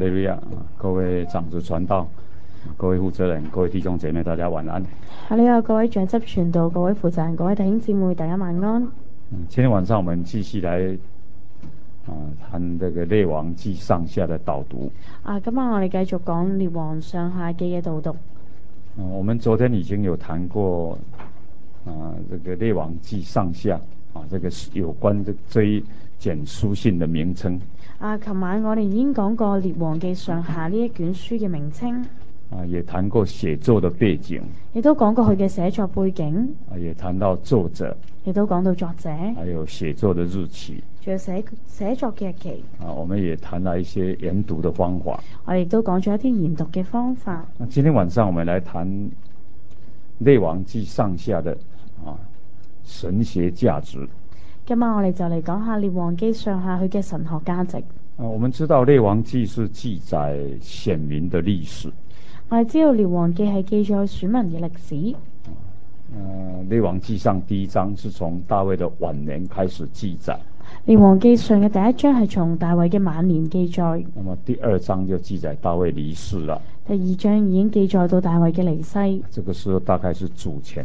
利路亚！各位长子传道、各位负责人、各位弟兄姐妹，大家晚安。 哈利路亞！各位長執傳道、各位負責人、各位弟兄姊妹，大家晚安。 今天晚上我們繼續來談這個列王記上下的導讀。 今晚我哋繼續講列王上下記嘅導讀。 我們昨天已經有談過這個列王記上下這個有關這一卷書信的名稱。 琴晚我哋已經講過列王記上下呢一卷書嘅名稱。 也談過寫作的背景， 亦都講過佢嘅寫作背景。 也談到作者， 亦都講到作者， 還有寫作的日期， 仲有寫作嘅日期。 我們也談了一些研讀的方法。 我哋亦都講咗一啲研讀嘅方法。 今天晚上我們來談列王記上下的神學價值。 今晚我哋就嚟講下列王記上下佢嘅神學價值。 我們知道列王記是記載選民的歷史。 我哋知道列王記係記載選民嘅歷史。 列王記上第一章是從大衛的晚年開始記載。 列王記上嘅第一章係從大衛嘅晚年記載。 那麼第二章就記載大衛離世了。 第二章已經記載到大衛嘅離世。 這個時候大概是主前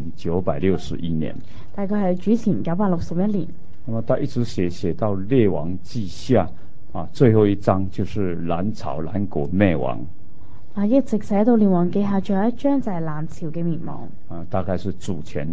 961年。 大概係主前961年。那麼他一直寫到列王記下最後一章就是南朝南國滅亡。 一直寫到列王記下最後一章就係南朝嘅滅亡。 大概是主前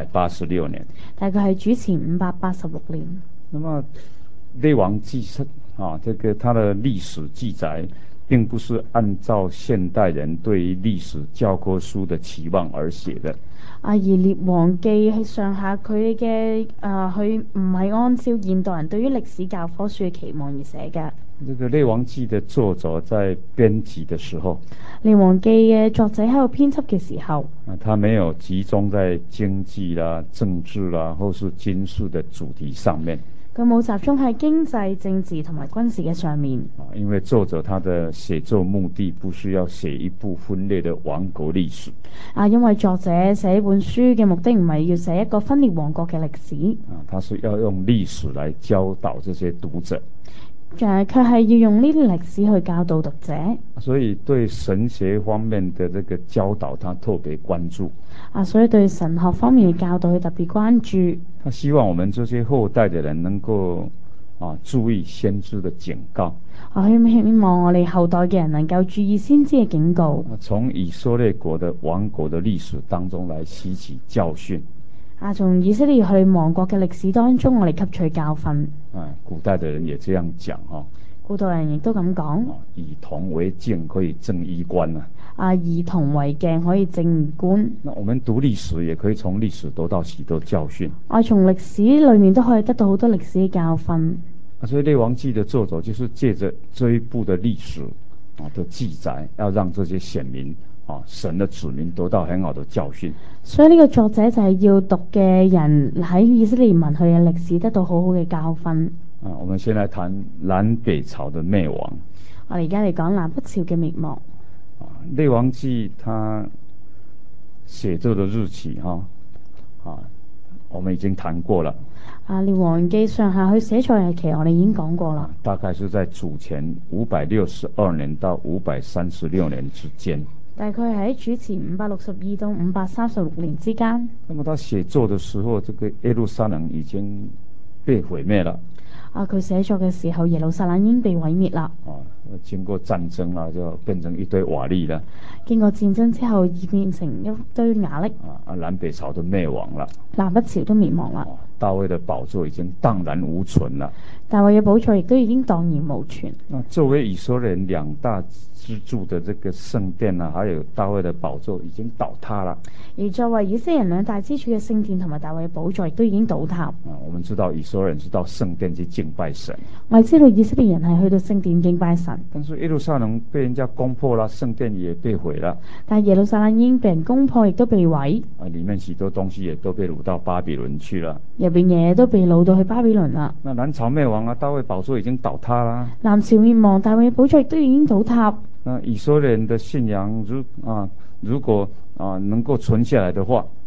586年。 大概係主前586年。 那麼列王記這個它的歷史記載並不是按照現代人對於歷史教科書的期望而寫的。 而列王記係上下佢嘅佢唔係按照現代人對於歷史教科書嘅期望而寫嘅。 這個列王記的作者在編輯的時候， 列王記嘅作者喺度編輯嘅時候， 他沒有集中在經濟啦、政治啦或是軍事的主題上面。 佢冇集中喺經濟、政治同埋軍事嘅上面。 因為作者他的寫作目的不是要寫一部分裂的王國歷史。 因為作者寫呢本書嘅目的唔係要寫一個分裂王國嘅歷史。他是要用歷史來教導這些讀者。 佢係要用呢啲歷史去教導讀者。 所以對神學方面的這個教導，他特別關注。 所以對神學方面嘅教導，佢特別關注。 他希望我們這些後代的人能夠注意先知的警告。 希望我哋後代嘅人能夠注意先知嘅警告。 從以色列國的亡國的歷史當中來吸取教訓。 從以色列去亡國嘅歷史當中，我哋吸取教訓。 古代的人也這樣講。 古代人亦都咁講。 以銅為鏡可以正衣冠。 以銅為鏡可以正衣冠。 那我們讀歷史也可以從歷史得到許多教訓。 從歷史裏面都可以得到好多歷史嘅教訓。 所以列王記的作者就是借着這一部的歷史的記載，要讓這些選民神的子民得到很好的教訓。 所以呢個作者就係要讀嘅人喺以色列民佢嘅歷史得到好好嘅教訓。 我們先來談南北朝的滅亡。 我哋而家嚟講南北朝嘅滅亡。 列王記他寫作的日期我們已經談過了。 列王記上下佢寫作日期我哋已經講過啦。 大概是在主前562年到536年之間。 大概喺主前562到536年之間。 那麼他寫作的時候，這個耶路撒冷已經被毀滅了。 佢寫作嘅時候，耶路撒冷已經被毀滅啦。 經過戰爭啦，就變成一堆瓦礫啦。 經過戰爭之後，已變成一堆瓦礫。 南北朝都滅亡了。南北朝都滅亡啦。 大衛的寶座已經蕩然無存了。 大衛嘅寶座亦都已經蕩然無存。 作為以色列人兩大支柱的這個聖殿還有大衛的寶座已經倒塌了。 而作為以色列人兩大支柱嘅聖殿同埋大衛嘅寶座亦都已經倒塌。 我們知道以色列人是到聖殿去敬拜神。 我知道以色列人係去到聖殿敬拜神。 但是耶路撒冷被人家攻破了，聖殿也被毀了。 但耶路撒冷已經被人攻破，亦都被毀。 裡面許多東西也都被擄到巴比倫去了。 入邊嘢都被擄到去巴比倫啦。 那南朝滅亡大衛寶座已經倒塌啦。 南朝滅亡，大衛寶座亦都已經倒塌。 那以色列人的信仰如果能夠存下來的話，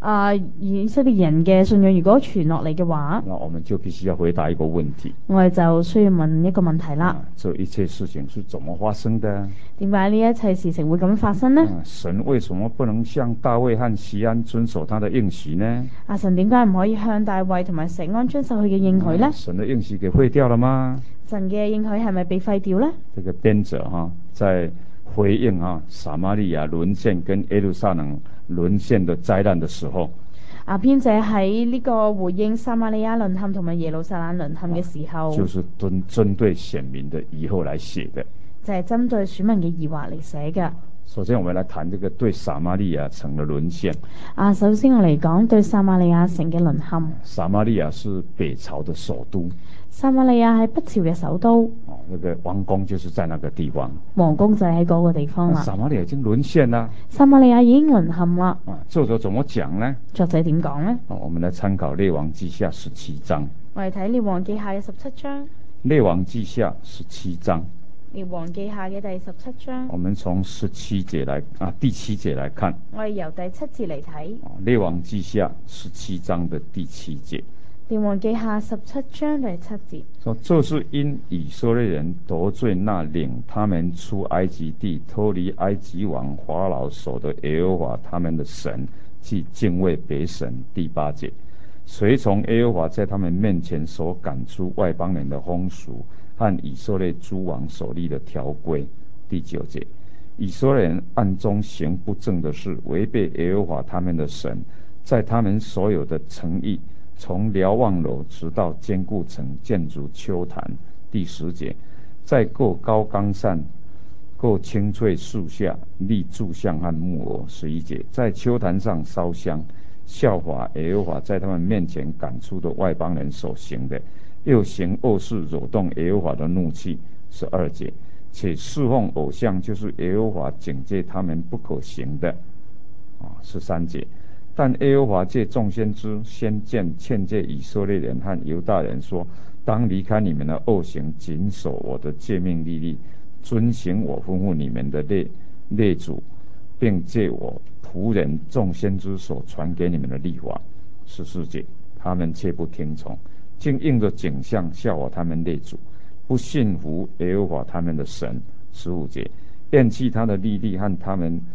以色列人嘅信仰如果傳落嚟嘅話， 那我們就必須要回答一個問題。 我哋就需要問一個問題啦。 這一切事情是怎麼發生的？ 點解呢一切事情會咁發生呢？ 神為什麼不能像大衛和錫安遵守他的應許呢？ 神點解唔可以向大衛同埋錫安遵守佢嘅應許呢？ 神的應許給廢掉了嗎？ 神嘅應許係咪被廢掉呢？ 這個編者在回應撒瑪利亞淪陷跟耶路撒冷淪陷的災難的時候， 編者喺呢個回應撒瑪利亞淪陷同埋耶路撒冷淪陷嘅時候， 就是針對選民的疑惑來寫的， 就係針對選民嘅疑惑嚟寫嘅。 首先，我們來談這個對撒瑪利亞城的淪陷。 首先我嚟講對撒瑪利亞城嘅淪陷。 撒瑪利亞是北朝的首都。 撒瑪利亞係北朝嘅首都。 那個王宮就是在那個地方。 王宮就喺嗰個地方啦。 撒瑪利亞已經淪陷啦。 撒瑪利亞已經淪陷啦。 作者怎麼講呢？ 作者點講呢？ 我們來參考列王記下17章。 我哋睇列王記下嘅17章。 列王記下17章。 列王記下嘅第17章。 我們從第7節來看。 我哋由第7節嚟睇。 列王記下17章的第7節。 列王記下17章第7節。 說這是因以色列人得罪那領他們出埃及地脫離埃及王法老手的耶和華他們的神，即敬畏別神。第8節。隨從耶和華在他們面前所趕出外邦人的風俗和以色列諸王所立的條規。第9節。以色列人暗中行不正的事，違背耶和華他們的神，在他們所有的城邑，從瞭望樓直到堅固城，建築丘壇。第10節。在各高崗上、各青翠樹下立柱像和木偶。11節。在丘壇上燒香，效法耶和華在他們面前趕出的外邦人所行的，又行惡事，惹動耶和華的怒氣。12節。且侍奉偶像，就是耶和華警戒他們不可行的。13節。但耶和華借眾先知先見勸诫以色列人和猶大人說，當離開你們的惡行，謹守我的誡命律例，遵行我吩咐你們的列祖，並借我僕人眾先知所傳給你們的律法。14節。他們卻不聽從，竟應着景象效法他們列祖，不信服耶和華他們的神。15節。厭棄他的律例和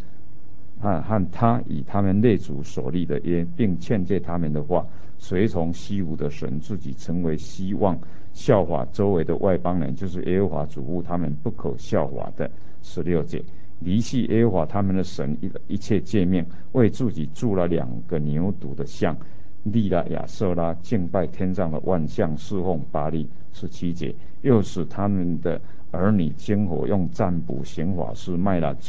他以他們列祖所立的約，並勸誡他們的話，隨從虛無的神，自己成為希望，效法周圍的外邦人，就是耶和華囑咐他們不可效法的。16節。離棄耶和華他們的神一切誡命，為自己鑄了2個牛犢的像，立了亞舍拉，敬拜天上的萬象，侍奉巴力。17節。又使他們的兒女經火用占卜行法事，賣了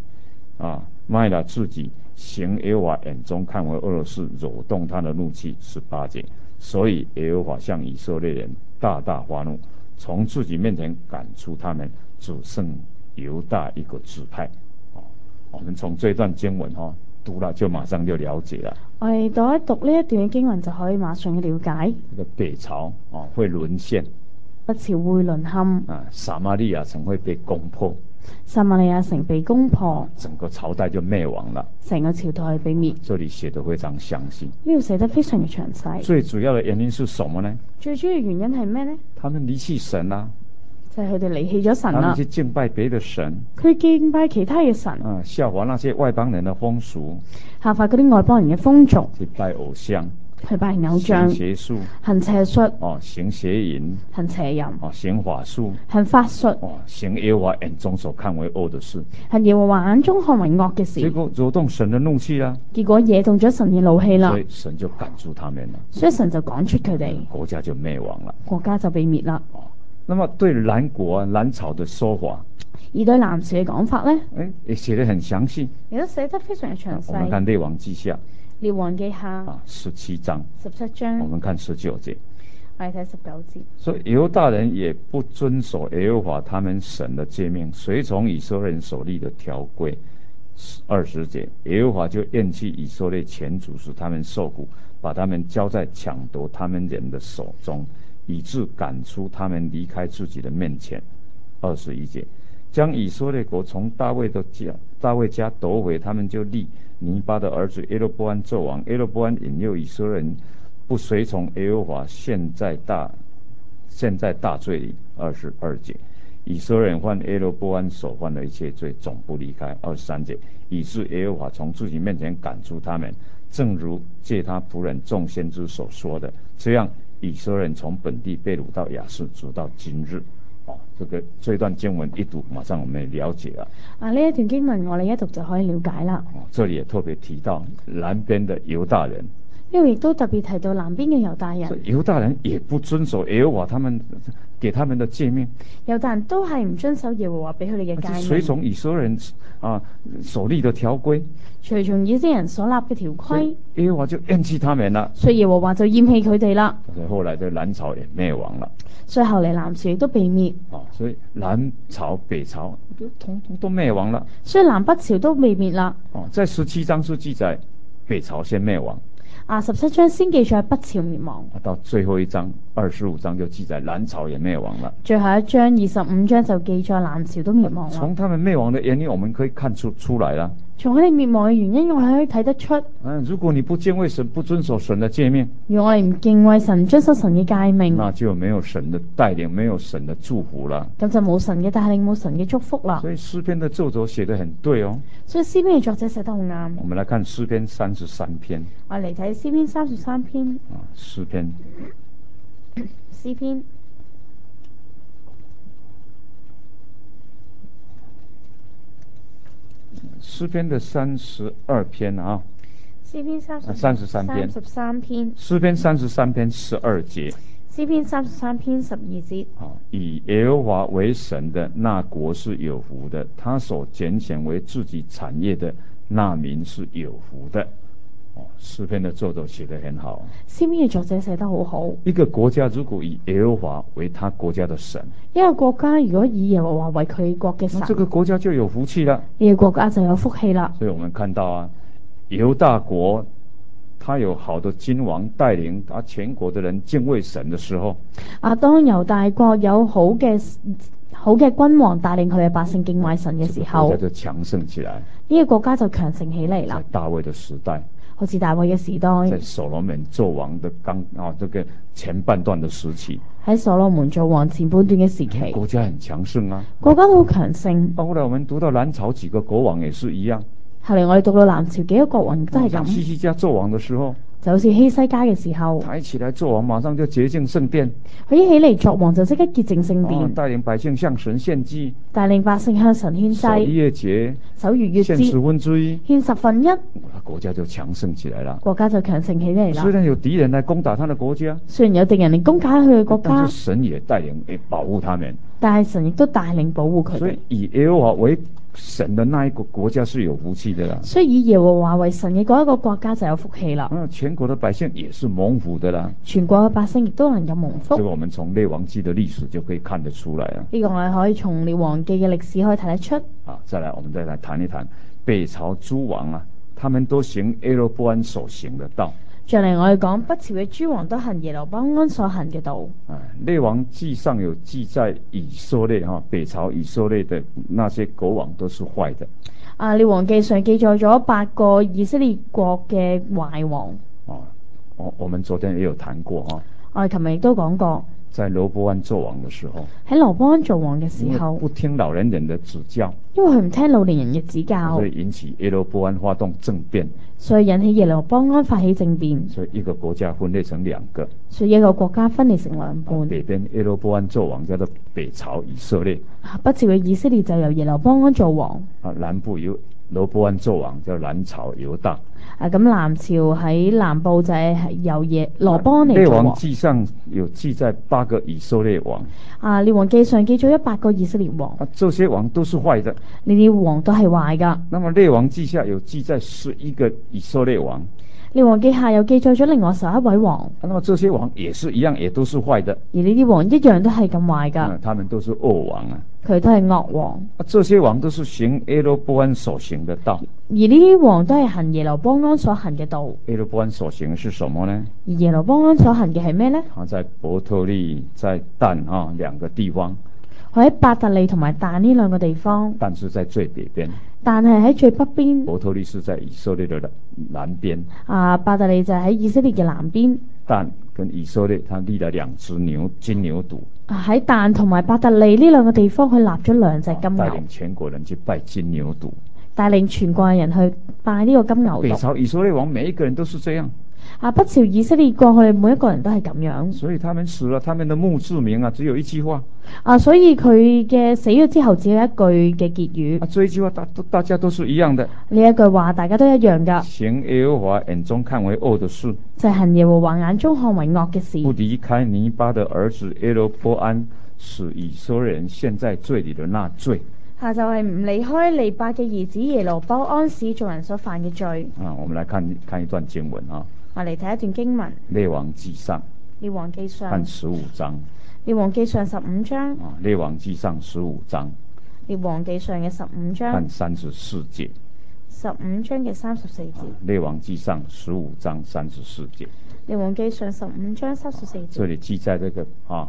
自己行耶和華眼中看為惡事，惹動他的怒氣。18節。所以耶和華向以色列人大大發怒，從自己面前趕出他們，只剩猶大一個支派。我們從這段經文讀了就馬上就了解了。 我哋讀呢一段經文就可以馬上了解。這個北朝會淪陷， 北朝會淪陷。 撒瑪利亞城會被攻破。 撒瑪利亞城被攻破， 整個朝代就滅亡了。 成個朝代被滅。 這裡寫得非常詳細。 呢度寫得非常嘅詳細。 最主要的原因是什麼呢？ 最主要原因係咩呢？ 他們離棄神啦。 就係佢哋離棄咗神啦。 他們去敬拜別的神。 佢敬拜其他嘅神。 效法那些外邦人的風俗。 效法嗰啲外邦人嘅風俗。 去拜偶像。 去拜偶像。 行邪術。 行邪術。 行邪淫。 行邪淫。 行法術。 行法術。 行耶和華眼中所看為惡的事。 行耶和華眼中看為惡嘅事。 結果惹動神的怒氣啦。 結果惹動咗神嘅怒氣啦。 所以神就趕出他們啦。 所以神就趕出佢哋。 國家就滅亡啦。 國家就被滅啦。 那麼對南國南朝的說法， 而對南朝嘅講法呢， 也寫得很詳細， 亦都寫得非常詳細。 我們看列王記下。 列王記下 17章。 17章。 我們看19節。 我哋睇19節。 所以猶大人也不遵守耶和華他們神的誡命，隨從以色列人所立的條規。20節。耶和華就厭棄以色列前祖，使他們受苦，把他們交在搶奪他們人的手中，以致趕出他們離開自己的面前。21節。將以色列國從大衛家奪回，他們就立尼巴的兒子耶羅波安作王。耶羅波安引誘以色列人不隨從耶和華，陷在大罪裏。22節，以色列人犯耶羅波安所犯的一切罪，總不離開。23節，以致耶和華從自己面前趕出他們，正如借他僕人眾先知所說的，這樣以色列人從本地被擄到亞述，直到今日。這段經文一讀，馬上我們了解了。 呢一段經文我哋一讀就可以了解啦。 這裡也特別提到南邊的猶大人， 因為亦都特別提到南邊嘅猶大人。 猶大人也不遵守耶和華他們給他們的誡命， 猶大人都係唔遵守耶和華俾佢哋嘅誡命， 隨從以色列人所立的條規， 隨從以色列人所立嘅條規， 耶和華就厭棄他們啦， 所以耶和華就厭棄佢哋啦。 後來的南朝也滅亡了， 所以後嚟南朝亦都被滅。 所以南朝北朝通通都滅亡了， 所以南北朝都被滅啦。 在17章是記載北朝先滅亡。 17章先記載北朝滅亡， 到最後一章25章就記載南朝也滅亡了。 最後一章25章就記載南朝都滅亡了。 從他們滅亡的原因，我們可以看出來了。 從佢哋滅亡嘅原因，我哋可以睇得出。 如果你不敬畏神，不遵守神的誡命， 如果我哋唔敬畏神，遵守神嘅誡命， 那就沒有神的帶領，沒有神的祝福了。 咁就冇神嘅帶領，冇神嘅祝福啦。 所以詩篇的作者寫得很對哦。 所以詩篇嘅作者寫得好啱。 我們來看詩篇33篇。 我嚟睇詩篇33篇。 詩篇。詩篇的32篇啊。詩篇33篇。詩篇33篇12節。 詩篇33篇12節。 以耶和華為神的那國是有福的，他所揀選為自己產業的那民是有福的。詩篇的作者寫得很好。 詩篇嘅作者寫得好好。 一個國家如果以耶和華為他國家的神， 一個國家如果以耶和華為佢國嘅神， 那這個國家就有福氣了。 呢個國家就有福氣啦。 所以我們看到猶大國他有好的君王帶領全國的人敬畏神的時候， 當猶大國有好嘅君王帶領佢嘅百姓敬畏神嘅時候， 國家就強盛起來。 呢個國家就強盛起嚟啦。 在大衛的時代， 好似大衛嘅時代， 在所羅門做王的這個前半段的時期， 喺所羅門做王前半段嘅時期， 國家很強盛啊， 國家都好強盛。 後來我們讀到南朝幾個國王也是一樣。 後嚟我哋讀到南朝幾個國王都係咁。 希西家做王的時候， 就好似希西家嘅時候， 他一起來做王，馬上就潔淨聖殿。 佢一起嚟作王就即刻潔淨聖殿， 帶領百姓向神獻祭， 帶領百姓向神獻祭， 守逾越節， 守逾越節， 獻10%， 獻1/10， 國家就強盛起來了。 國家就強盛起嚟啦。 雖然有敵人來攻打他的國家， 雖然有敵人嚟攻打佢嘅國家， 但是神也帶領保護他們。 但係神亦都帶領保護佢哋。 所以以耶和華為神的那一個國家是有福氣的啦。 所以以耶和華為神嘅嗰一個國家就有福氣啦。 全國的百姓也是蒙福的啦。 全國嘅百姓亦都能夠蒙福。 這個我們從列王記的歷史就可以看得出來啊。 呢個我哋可以從列王記嘅歷史可以睇得出。 再來我們再來談一談北朝諸王他們都行耶羅波安所行的道。 再嚟我哋講北朝嘅諸王都行耶羅波安所行嘅道。 列王記上有記載以色列北朝以色列的那些國王都是壞的。 列王記上記載咗8個以色列國嘅壞王。 我們昨天也有談過我哋琴日亦都講過。 在羅波安做王的時候， 喺羅波安做王嘅時候， 不聽老年人的指教， 因為佢唔聽老年人嘅指教， 所以引起耶羅波安發動政變， 所以引起耶羅波安發起政變， 所以一個國家分裂成2個， 所以一個國家分裂成2半。 北邊耶羅波安做王叫做北朝以色列， 北朝嘅以色列就由耶羅波安做王， 南部由羅波安做王叫南朝猶大。 咁南朝喺南部就係由羅波安嚟做王。 列王記上有記載8個以色列王。 列王記上記咗8個以色列王。 這些王都是壞的。 呢啲王都係壞噶。 那麼列王記下有記載11個以色列王。 列王記下又記載咗另外11位王。 那麼這些王也是一樣，也都是壞的。 而呢啲王一樣都係咁壞噶。 他們都是惡王佢都係惡王。 這些王都是行耶羅波安所行的道。 而呢啲王都係行耶羅波安所行嘅道。 耶羅波安所行的是什麼呢？ 而耶羅波安所行嘅係咩呢？ 在伯特利、在但2個地方。 喺伯特利同埋但呢2個地方。 但是在最北邊。 但係喺最北邊， 伯特利是在以色列的南邊， 伯特利就喺以色列嘅南邊。 但跟以色列，他立了2隻金牛犢， 喺但同埋伯特利呢兩個地方，佢立咗2隻金牛， 帶領全國人去拜金牛犢， 帶領全國人去拜呢個金牛犢。 北朝以色列王每一個人都是這樣。 北朝以色列過去每一個人都係咁樣， 所以他們死了，他們的墓誌銘只有一句話。 所以佢嘅死咗之後只有一句嘅結語。 這一句話大家都是一樣的。 呢一句話大家都一樣㗎。 行耶和華眼中看為惡的事， 就係行耶和華眼中看為惡嘅事。 不離開尼巴的兒子耶羅波安使以色列人陷在罪裏的那罪。 就係唔離開尼八嘅兒子耶羅波安使眾人所犯嘅罪。 我們來看一段經文我嚟睇一段經文。 列王記上。 列王記上。 看15章。 列王記上15章。 列王記上15章。 列王記上嘅15章。 看34節。 15章嘅34節。 列王記上15章34節。 列王記上15章34節。 這裡記載這個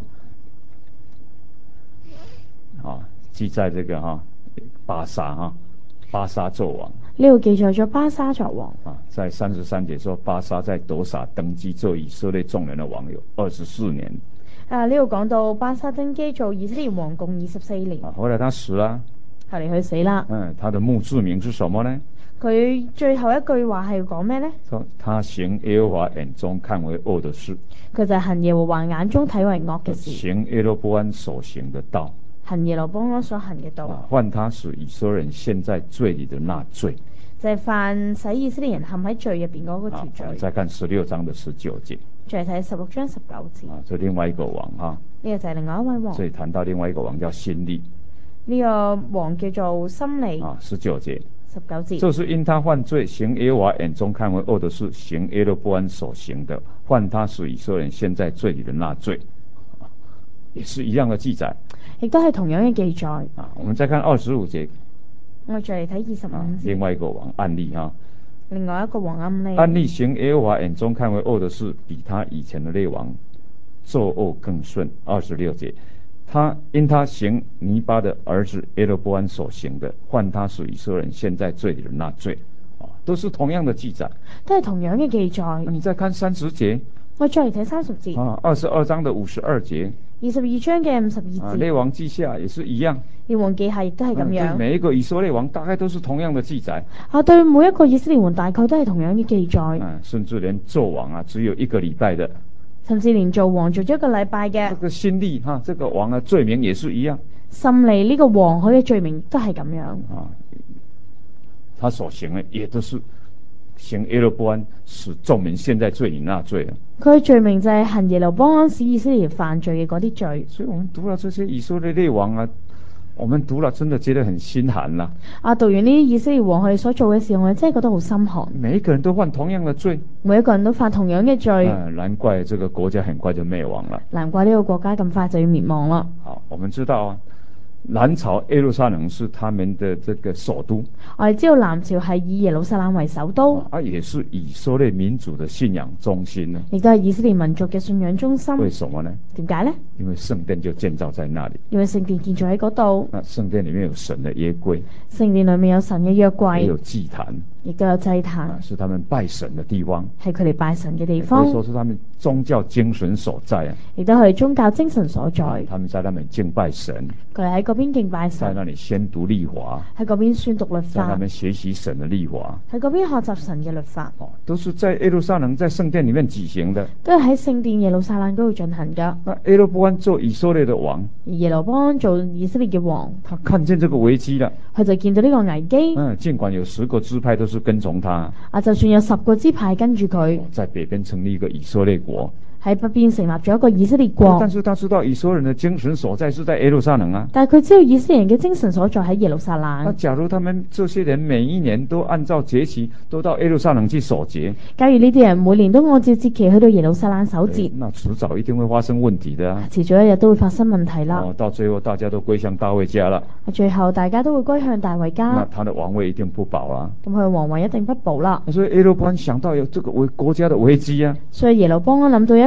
記載這個巴沙巴沙作王。 呢度記載咗巴沙作王。 在33節說巴沙在朵撒登基做以色列眾人的王有24年。 呢度講到巴沙登基做以色列王共24年。 後來他死了。 後嚟佢死啦。 他的墓誌銘是什麼呢？ 佢最後一句話係講咩呢？ 說他行耶和華眼中看為惡的事。 佢就係行耶和華眼中睇為惡嘅事。 行耶羅波安所行的道。 行耶羅波安所行嘅道。 犯他使以色列人陷在罪裏的那罪。 就係犯使以色列人陷喺罪入邊嗰個條罪。 再看16章的19節。 再睇16章19節。 這另外一個王呢個就係另外一位王。 所以談到另外一個王叫辛利。 呢個王叫做辛利。 19節。 19節。 就是因他犯罪，行耶和華眼中看為惡的事，行耶羅波安所行的，犯他使以色列人陷在罪裏的那罪，也是一樣的記載。 亦都係同樣嘅記載。 我們再看25節。 我再嚟睇25節。 另外一個王暗利另外一個王暗利。 暗利行耶和華眼中看為惡的事，比他以前的列王作惡更甚。26節。因他行尼巴的兒子耶羅波安所行的，犯他使以色列人陷在罪裏的那罪，都是同樣的記載， 都係同樣嘅記載。 你再看30節。 我再嚟睇30節。 22章的52節。 22章嘅52節。 列王記下也是一樣。 列王記下亦都係咁樣。 每一個以色列王大概都是同樣的記載。 對每一個以色列王大概都係同樣嘅記載。 甚至連做王只有1個禮拜的。 甚至連做王做咗1個禮拜嘅。 這個辛利這個王的罪名也是一樣。 辛利呢個王佢嘅罪名都係咁樣。 他所行嘅也都是行耶羅波安使眾民陷在罪裏那罪。 佢嘅罪名就係行耶羅波安使以色列犯罪嘅嗰啲罪。 所以我們讀了這些以色列列王我們讀了真的覺得很心寒啦。 讀完呢啲以色列王佢哋所做嘅事，我哋真係覺得好心寒。 每一個人都犯同樣的罪。 每一個人都犯同樣嘅罪。 難怪這個國家很快就滅亡了。 難怪呢個國家咁快就要滅亡啦。 好，我們知道南朝耶路撒冷是他們的這個首都。 我哋知道南朝係以耶路撒冷為首都。 也是以色列民族的信仰中心呢。 亦都係以色列民族嘅信仰中心。 為什麼呢？ 點解呢？ 因為聖殿就建造在那裡。 因為聖殿建造喺嗰度。 聖殿裡面有神的約櫃。 聖殿裡面有神嘅約櫃。 也有祭壇。 亦都有祭壇。 是他們拜神的地方。 係佢哋拜神嘅地方。 可以說是他們宗教精神所在。 亦都係宗教精神所在。 他們在那邊敬拜神。 佢哋喺嗰邊敬拜神。 在那裡宣讀律法。 喺嗰邊宣讀律法。 在那邊學習神的律法。 喺嗰邊學習神嘅律法。 都是在耶路撒冷在聖殿裡面舉行的。 都係喺聖殿耶路撒冷嗰度進行噶。 耶羅波安做以色列的王。 而耶羅波安做以色列嘅王。 他看見這個危機了。 佢就見到呢個危機。 儘管有10個支派都是跟從他。 就算有10個支派跟住佢。 在北邊成立一個以色列國。 喺北邊成立咗一個以色列國。 但是他知道以色列人的精神所在是在耶路撒冷但係佢知道以色列人嘅精神所在喺耶路撒冷。 假如他們這些人每一年都按照節期都到耶路撒冷去守節。 假如呢啲人每年都按照節期去到耶路撒冷守節。 那遲早一定會發生問題的。 遲早一日都會發生問題啦。 到最後大家都歸向大衛家啦。 最後大家都會歸向大衛家。 那他的王位一定不保啦。 咁佢王位一定不保啦。 所以耶羅波安想到有這個國家的危機啊。 所以耶羅波安諗到一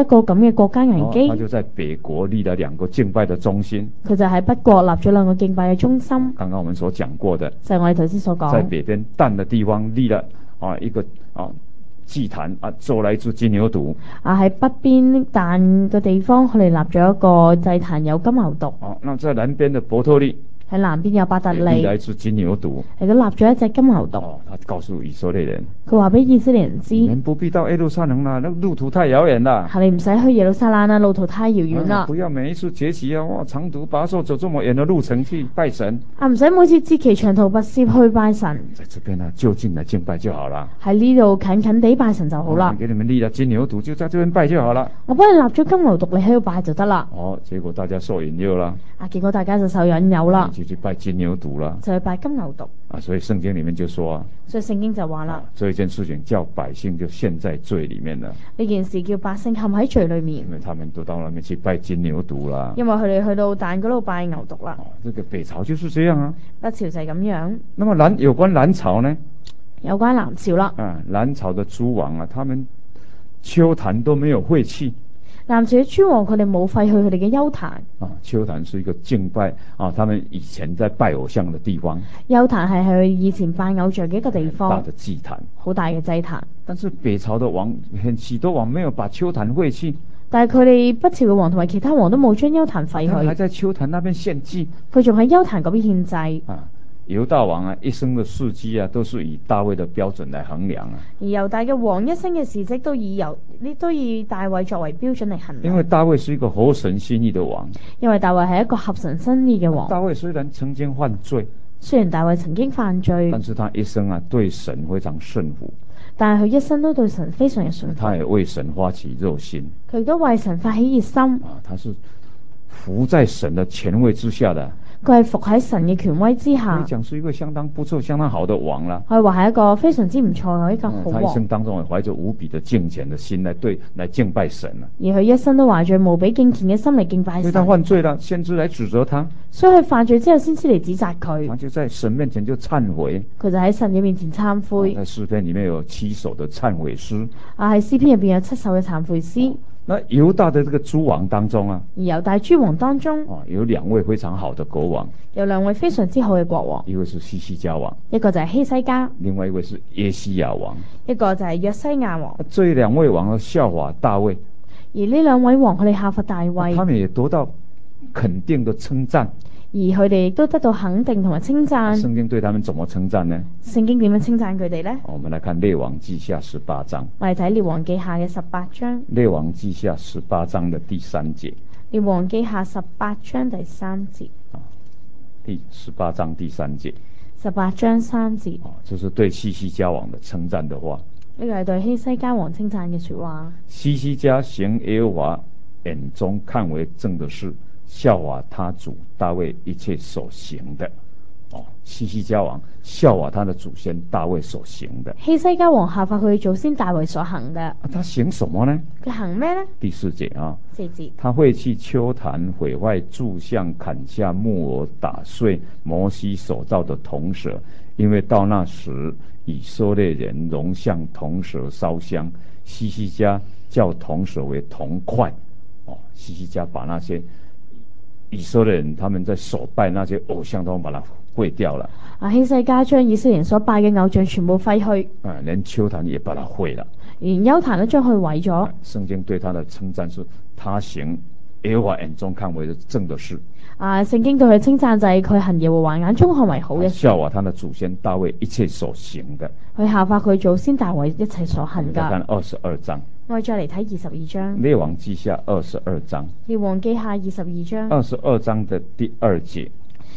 個咁嘅國家危機， 他就在北國立了2個敬拜的中心。 佢就喺北國立咗2個敬拜嘅中心。 剛剛我們所講過的， 就係我哋頭先所講， 在北邊但的地方立了一個祭壇做了一隻金牛犢。 喺北邊但嘅地方，佢哋立咗一個祭壇，有金牛犢。 那在南邊的伯特利， 喺南邊有伯特利， 立了一隻金牛犢， 亦都立咗一隻金牛犢。 他告訴以色列人， 佢話俾以色列人知， 你們不必到耶路撒冷啦，那路途太遙遠啦。 係你唔使去耶路撒冷啦，路途太遙遠啦。 不要每一次節期長途跋涉走這麼遠的路程去拜神。 唔使每次節期長途跋涉去拜神。 在這邊呢，就近來敬拜就好了。 喺呢度近近地拜神就好啦。 給你們立了金牛犢，就在這邊拜就好了。 我幫你立咗金牛犢，你喺度拜就得啦。 結果大家受引誘啦。 結果大家就受引誘啦， 就去拜金牛犢啦。 就去拜金牛犢。 所以聖經裡面就說所以聖經就話啦， 這一件事情叫百姓就陷在罪裡面了。 呢件事叫百姓陷喺罪裏面， 因為他們都到那邊去拜金牛犢啦。 因為佢哋去到但嗰度拜牛犢啦。 這個北朝就是這樣啊。 北朝就係咁樣。 那麼有關南朝呢？ 有關南朝啦。 南朝的諸王他們丘壇都沒有廢棄。 南朝嘅諸王佢哋冇廢去佢哋嘅丘壇。 丘壇是一個敬拜他們以前在拜偶像的地方。 丘壇係佢以前拜偶像嘅一個地方。 大的祭壇， 好大嘅祭壇。 但是北朝的王，許多王沒有把丘壇廢棄。 但係佢哋北朝嘅王同埋其他王都冇將丘壇廢去。 他還在丘壇那邊獻祭。 佢仲喺丘壇嗰邊獻祭。 猶大王一生的事蹟都是以大衛的標準來衡量。 而猶大嘅王一生嘅事蹟都以大衛作為標準嚟衡量。 因為大衛是一個合神心意的王。 因為大衛係一個合神心意嘅王。 大衛雖然曾經犯罪， 大衛曾經犯罪， 但是他一生對神非常順服。 但係佢一生都對神非常嘅順服。 他也為神發起熱心。 佢都為神發起熱心。 他是服在神的權位之下的。 佢係服喺神嘅權威之下。 可以講是一個相當不錯、相當好的王啦。 可以話係一個非常之唔錯嘅一個好王。 他一生當中懷着無比的敬虔的心來敬拜神。 而佢一生都懷着無比敬虔嘅心嚟敬拜神。 所以他犯罪了，先知來指責他。 所以佢犯罪之後，先知嚟指責佢。 他就在神面前就懺悔。 佢就喺神嘅面前懺悔。 在詩篇裡面有7首的懺悔詩。 喺詩篇入邊有7首嘅懺悔詩。 那猶大的這個諸王當中而猶大諸王當中有2位非常好的國王。 有2位非常之好嘅國王。 一位是希西家王， 一個就係希西家。 另外一位是耶西亞王， 一個就係約西亞王。 這2位王效法大衛。 而呢2位王佢哋效法大衛。 他們也得到肯定的稱讚。 而佢哋亦都得到肯定同埋稱讚。 聖經對他們怎麼稱讚呢？ 聖經點樣稱讚佢哋呢？ 我們來看列王記下18章。 我哋睇列王記下嘅18章。 列王記下18章的第3節。 列王記下18章第3節。 第18章第3節。 18章3節。 這是對希西家王的稱讚的話。 呢個係對希西家王稱讚嘅說話。 希西家行耶和華眼中看為正的事，效法他主大衛一切所行的。希西家王效法他的祖先大衛所行的。 希西家王效法佢祖先大衛所行嘅。 他行什麼呢？ 佢行咩呢？ 第4節 4節。 他廢棄丘壇，毀壞柱像，砍下木偶，打碎摩西所造的銅蛇，因為到那時以色列人仍向銅蛇燒香。希西家叫銅蛇為銅塊。希西家把那些以色列人他們在所拜那些偶像都把它毀掉了。 希西家將以色列人所拜嘅偶像全部廢去。 連丘壇也把它毀了。 連丘壇都將佢毀咗。 聖經對他的稱讚是，他行耶和華眼中看為正的事。 聖經對佢稱讚就係佢行耶和華眼中看為好嘅事。 效法他的祖先大衛一切所行的。 佢效法佢祖先大衛一切所行嘅。 再看22章。 我哋再嚟睇22章。 列王記下22章。 列王記下22章。 22章的第2節。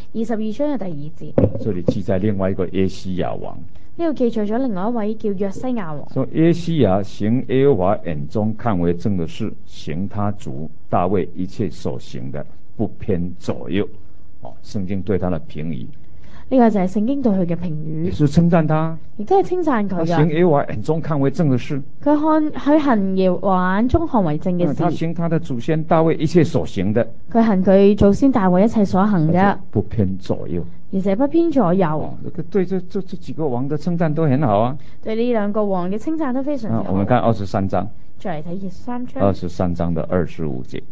22章嘅第2節。 這裡記載另外一個耶西亞王。 呢度記載咗另外一位叫約西亞王。 說耶西亞行耶和華眼中看為正的事，行他主大衛一切所行的，不偏左右。聖經對他的評語。 呢個就係聖經對佢嘅評語。 也是稱讚他。 亦都係稱讚佢㗎。 行耶和華眼中看為正的事。 佢行耶和華眼中看為正嘅事。 他行他的祖先大衛一切所行的。 佢行佢祖先大衛一切所行嘅。 不偏左右。 而且不偏左右。 對這幾個王的稱讚都很好啊。 對呢2個王嘅稱讚都非常之好。 我們看23章。 再嚟睇23章的25節。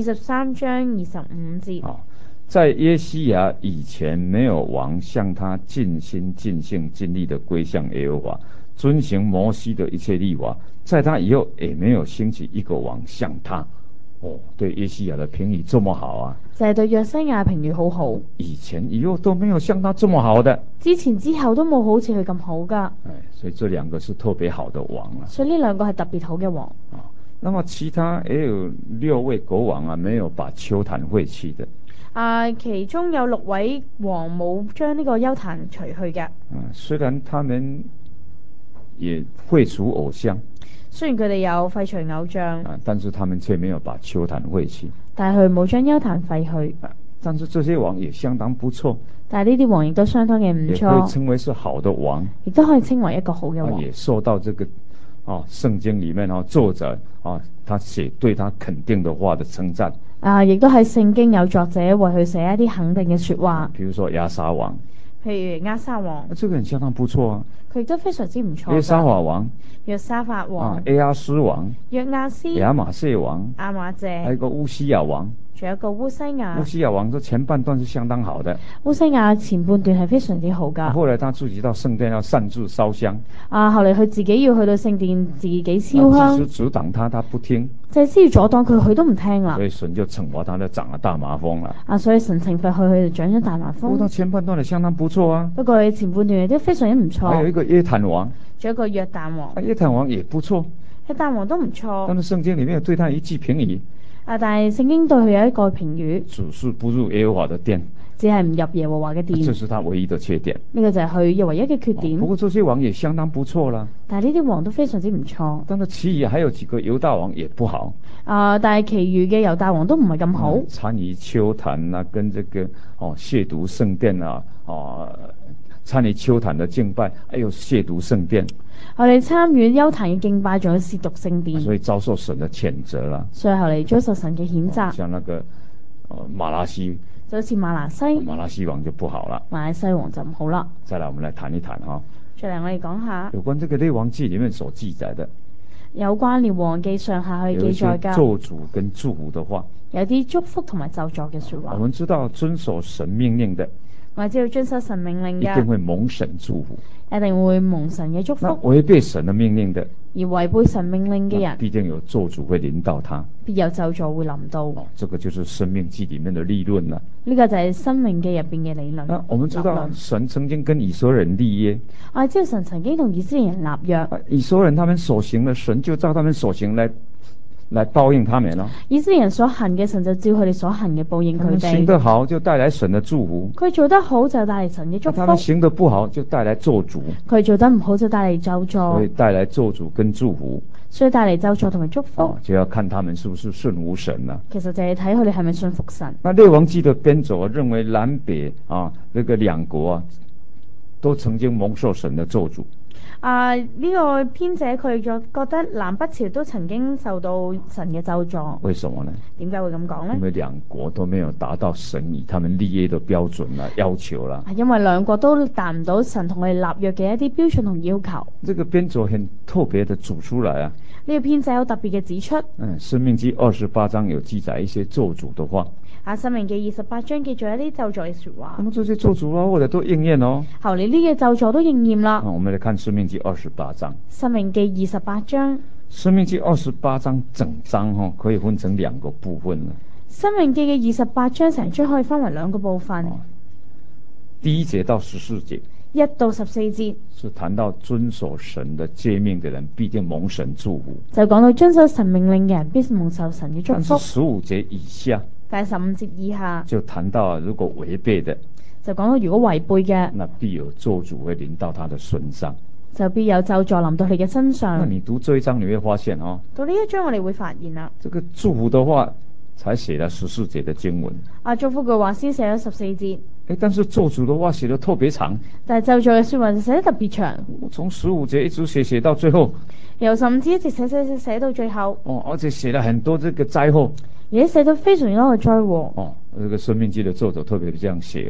23章25節。 在耶西亚以前，没有王像他尽心尽性尽力的归向耶和华，遵行摩西的一切律法。在他以后，也没有兴起一个王像他。对耶西亚的评语这么好啊！ 就係對約西亞評語好好。 以前以後都沒有像他這麼好的。 之前之後都冇好似佢咁好㗎。 所以這兩個是特別好的王啊。 所以呢兩個係特別好嘅王。 那麼其他也有6位國王啊，沒有把邱壇廢棄的。 其中有6位王冇將呢個邱壇除去嘅。 雖然他們也廢除偶像， 雖然佢哋有廢除偶像， 但是他們卻沒有把邱壇廢棄。 但係佢冇將邱壇廢去。 但是這些王也相當不錯。 但係呢啲王亦都相當嘅唔錯。 也可以稱為是好的王。 亦都可以稱為一個好嘅王。 也受到這個聖經裡面作者他寫對他肯定的話的稱讚。 亦都喺聖經有作者為佢寫一啲肯定嘅說話。 比如說亞撒王。 譬如押沙王。 這個人相當不錯啊。 佢亦都非常之唔錯。 約沙法王。 約沙法王。 亞亞斯王。 約亞斯。 亞瑪謝王。 亞瑪謝。 還有一個烏西亞王。 仲有一個烏西亞。 烏西亞王的前半段是相當好的。 烏西亞前半段係非常之好㗎。 後來他自己到聖殿要擅自燒香。 後嚟佢自己要去到聖殿自己燒香。 祭司阻擋他不聽。 祭司要阻擋佢，佢都唔聽啦。 所以神就懲罰他，就長了大麻風啦。 所以神懲罰佢，佢就長咗大麻風。 不過他前半段係相當不錯啊。不過佢前半段亦都非常之唔錯。 還有一個約坦王。 仲有一個約旦王。 約坦王也不錯。 約旦王都唔錯。 但是聖經裡面有對他一句評語。 但係聖經對佢有一個評語。 只是不入耶和華的殿。 只係唔入耶和華嘅殿。 這是他唯一的缺點。 呢個就係佢唯一嘅缺點。 不過這些王也相當不錯啦。 但係呢啲王都非常之唔錯。 但是其餘還有幾個猶大王也不好。 但係其餘嘅猶大王都唔係咁好。 參與邱壇啊，跟這個褻瀆聖殿啊，參與邱壇的敬拜，還有褻瀆聖殿。 我哋參與邱壇嘅敬拜，仲有褻瀆聖殿。 所以遭受神的譴責啦。 所以後嚟遭受神嘅譴責。 像那個馬拉西。 就好似馬來西王就不好了。 馬來西王就唔好啦。 再來我們來談一談再嚟我哋講下有關這個列王記裡面所記載的。 有關列王記上下去記載㗎。 咒詛跟祝福的話。 有啲祝福同埋咒詛嘅說話。 我們知道遵守神命令的。 我知道遵守神命令嘅。 一定會蒙神祝福。 一定會蒙神嘅祝福。 違背神的命令的。 而違背神命令嘅人， 必定有咒詛會臨到他。 必有咒詛會臨到。 這個就是申命記裡面的理論啦。 呢個就係申命記入邊嘅理論。 我們知道神曾經跟以色列人立約。 我知道神曾經同以色列人立約。 以色列人他們所行的，神就照他們所行來報應他們咯。 以色列人所行嘅，神就照佢哋所行嘅報應佢哋。 行得好就帶來神的祝福。 佢做得好就帶嚟神嘅祝福。 他們行得不好就帶來咒詛。 佢做得唔好就帶嚟咒詛。 所以帶來咒詛跟祝福。 所以帶嚟咒詛同埋祝福。 就要看他們是不是順服神啦。 其實就係睇佢哋係咪順服神。 那列王記的編者認為南北那個兩國都曾經蒙受神的咒詛。 呢個編者佢就覺得南北朝都曾經受到神嘅咒詛。 為什麼呢？ 點解會咁講呢？ 因為兩國都沒有達到神以他們立約的標準啦、要求啦。 因為兩國都達唔到神同佢哋立約嘅一啲標準同要求。 這個編者很特別的指出來啊。 呢個編者有特別嘅指出。 申命記28章有記載一些咒詛的話。 申命記28章記咗一啲咒詛嘅說話。 咁這些咒詛後來都應驗咯。 後嚟呢個咒詛都應驗啦。 我們來看申命記28章。 申命記28章。 申命記28章整章可以分成兩個部分啦。 申命記嘅28章成章可以分為兩個部分。 第1節到14節。 1到14節。 是談到遵守神的誡命的人必定蒙神祝福。 就講到遵守神命令嘅人必蒙受神嘅祝福。 但是15節以下。 但係15節以下。 就談到如果違背的。 就講到如果違背嘅。 那必有咒詛會臨到他的身上。 就必有咒詛臨到你嘅身上。 那你讀這一章你會發現到呢一章我哋會發現啦。 這個祝福的話才寫了14節的經文。 祝福嘅話先寫咗14節。 但是咒詛的話寫得特別長。 但係咒詛嘅說話就寫得特別長。 從15節一直寫到最後。 由15節一直寫到最後。 而且寫了很多這個災禍。 而且寫到非常多嘅災禍。 這個申命記的作者特別這樣寫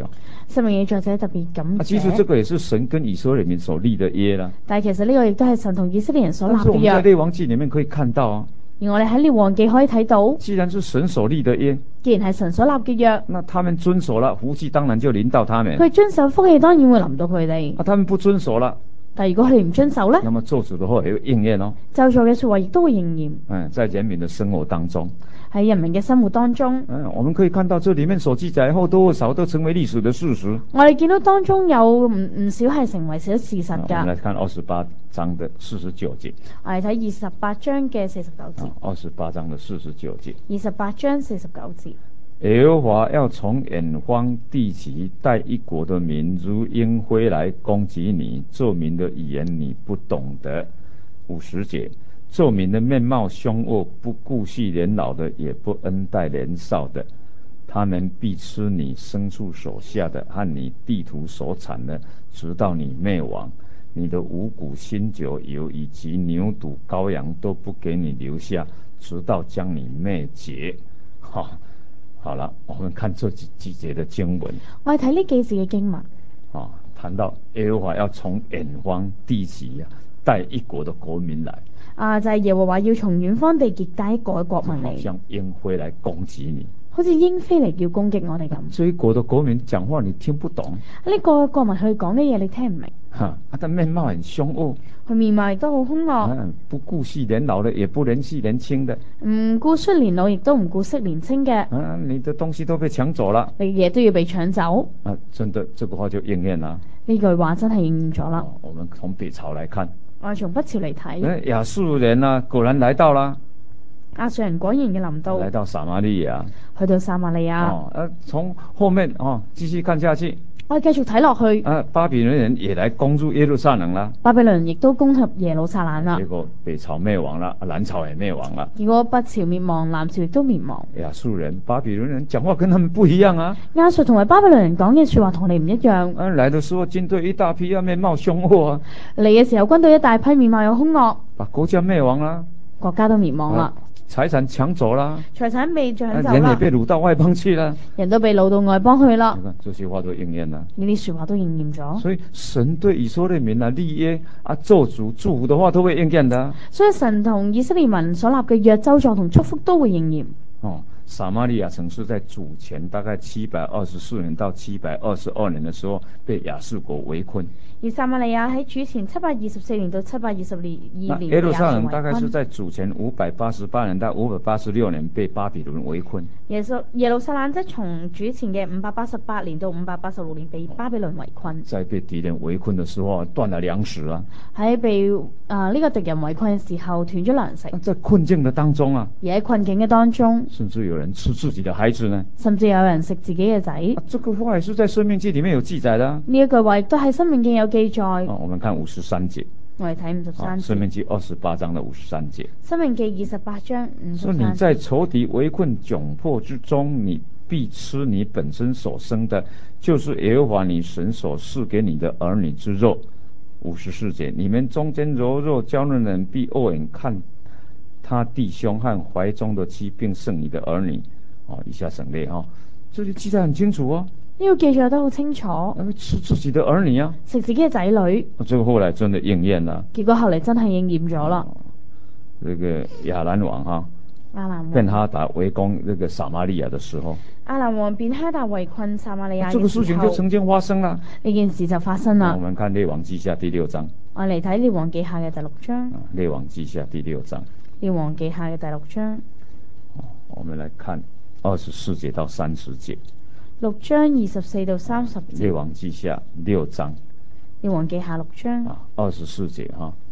申命記作者特別感其實這謝， 個也是神跟以色列民所立的約啦。 但係其實呢個亦都係神同以色列人所立嘅但是我們在約。 列王記裡面可以看到啊， 而我哋喺列王記可以睇到， 既然是神所立的約， 既然係神所立嘅約， 那他們遵守了，福氣當然就臨到他們。 佢遵守，福氣當然會臨到佢哋。 他們不遵守了， 但係如果佢哋唔遵守呢， 那麼咒詛的話也會應驗哦。 咒詛嘅說話亦都會應驗。 在人民的生活當中， 喺人民嘅生活當中， 我們可以看到這裡面所記載或多或少都成為歷史的事實。 我哋見到當中有唔少係成為咗事實㗎。 我們來看28章的49節。 我哋睇28章嘅49節。 28章的49節。 28章49節。 耶和華要從遠方地極帶一國的民如鷹飛來攻擊你，這民的語言你不懂得。50節，這民的面貌兇惡，不顧惜年老的，也不恩待年少的，他們必吃你牲畜所下的和你地土所產的，直到你滅亡。你的五穀新酒油以及牛犢羔羊都不給你留下，直到將你滅絕。好了，我們看這幾節的經文。 我哋睇呢幾節嘅經文。 談到耶和華要從遠方地極帶一國的國民來。 就係耶和華要從遠方地極帶一國嘅國民嚟。 好像鷹飛來攻擊你。 好似鷹飛嚟要攻擊我哋咁。 這一國的國民講話你聽不懂。 呢個國民佢講嘅嘢你聽唔明。 他的面貌很兇惡。 佢面貌亦都好兇惡。 不顧惜年老的，也不憐惜年輕的。 唔顧惜年老，亦都唔顧惜年輕嘅。 你的東西都被搶走了。 你嘢都要被搶走。 真的，這個話就應驗了。 呢句話真係應驗咗啦。 我們從北朝來看。 我哋從北朝嚟睇。 亞述人果然來到了。 亞述人果然嘅臨到。 來到撒瑪利亞。 去到撒瑪利亞。 從後面繼續看下去。 我哋繼續睇落去。 巴比倫人也來攻入耶路撒冷啦。 巴比倫人亦都攻入耶路撒冷啦。 結果北朝滅亡啦，南朝也滅亡啦。 結果北朝滅亡，南朝亦都滅亡。 亞述人、巴比倫人講話跟他們不一樣啊。 亞述同埋巴比倫人講嘅說話同你唔一樣。 來的時候軍隊一大批，面貌兇惡啊。 嚟嘅時候軍隊一大批，面貌又兇惡。 把國家滅亡啦。 國家都滅亡啦。 財產搶走啦。 財產被搶走啦。 人也被擄到外邦去啦。 人都被擄到外邦去啦。 你看這些話都應驗啦。 呢啲說話都應驗咗。 所以神對以色列民立約咒詛祝福的話都會應驗的。 所以神同以色列民所立嘅約咒詛同祝福都會應驗。 撒瑪利亞城市在主前大概724年到722年的時候被亞述國圍困。 而撒瑪利亞喺主前724年到722年， 耶路撒冷大概是在主前588年到586年被巴比倫圍困。 耶路撒冷即係從主前嘅588年到586年被巴比倫圍困。 在被敵人圍困的時候斷了糧食啊。 喺被呢個敵人圍困嘅時候斷咗糧食。 在困境的當中啊。 而喺困境嘅當中， 甚至有人吃自己的孩子呢。 甚至有人食自己嘅仔。 這個話也是在申命記裏面有記載的。 呢一句話亦都喺申命記有記載。 我們看53節。 我哋睇53節。 申命記28章的53節。 申命記28章53節。 說你在仇敵圍困窘迫之中，你必吃你本身所生的，就是耶和華你神所賜給你的兒女之肉。54節，你們中間柔弱嬌嫩人必惡眼看他弟兄和懷中的妻，並剩你的兒女。以下省略這就記載很清楚哦。 呢個記載得好清楚。 吃自己的兒女啊， 食自己嘅仔女。 這個後來真的應驗了。 結果後嚟真係應驗咗啦。 這個亞蘭王亞蘭王便哈達圍攻這個撒瑪利亞的時候， 亞蘭王便哈達圍困撒瑪利亞嘅時候， 這個事情就曾經發生啦。 呢件事就發生啦。 我們看列王記下第6章。 我嚟睇列王記下嘅第6章。 列王記下第6章。 列王記下嘅第6章。 我們來看24節到30節。 6章24到30節。 列王記下6章。 列王記下6章。 24節